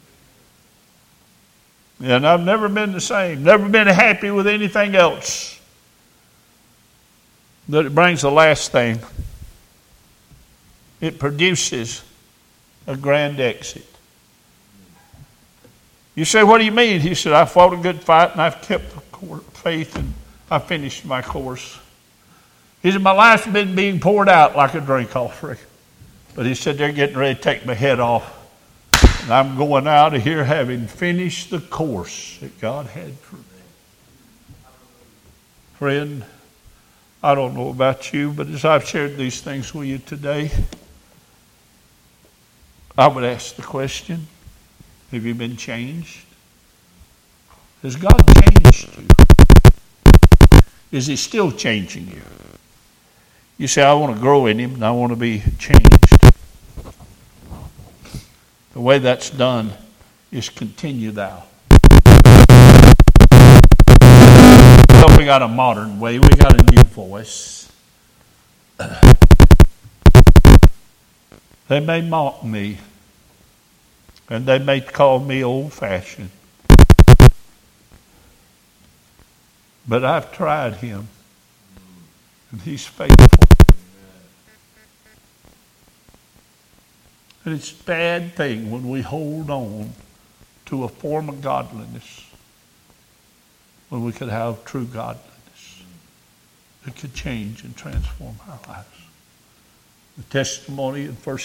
And I've never been the same. Never been happy with anything else. But it brings the last thing. It produces a grand exit. You say, what do you mean? He said, I fought a good fight and I've kept the faith and I finished my course. He said, my life's been being poured out like a drink offering. But he said, they're getting ready to take my head off. And I'm going out of here having finished the course that God had for me. Friend, I don't know about you, but as I've shared these things with you today, I would ask the question, have you been changed? Has God changed you? Is He still changing you? You say, I want to grow in Him and I want to be changed. The way that's done is continue thou. Well, we got a modern way. We got a new voice. They may mock me and they may call me old-fashioned. But I've tried Him, and He's faithful. And it's a bad thing when we hold on to a form of godliness when we could have true godliness that could change and transform our lives. The testimony in 1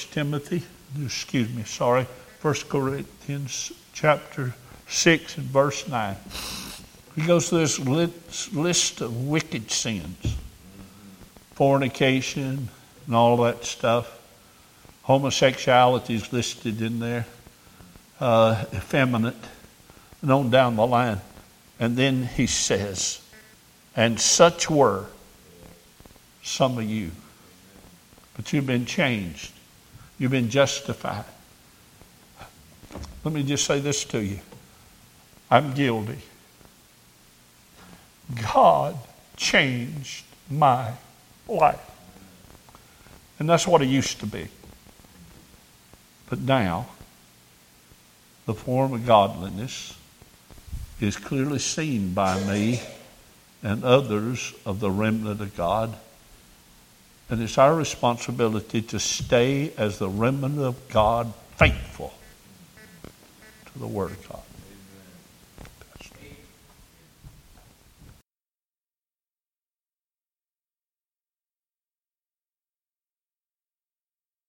Corinthians chapter 6 and verse 9. He goes through this list of wicked sins. Fornication and all that stuff. Homosexuality is listed in there. Effeminate. And on down the line. And then he says, and such were some of you. But you've been changed. You've been justified. Let me just say this to you. I'm guilty. God changed my life. And that's what it used to be. But now, the form of godliness is clearly seen by me and others of the remnant of God. And it's our responsibility to stay as the remnant of God faithful to the Word of God.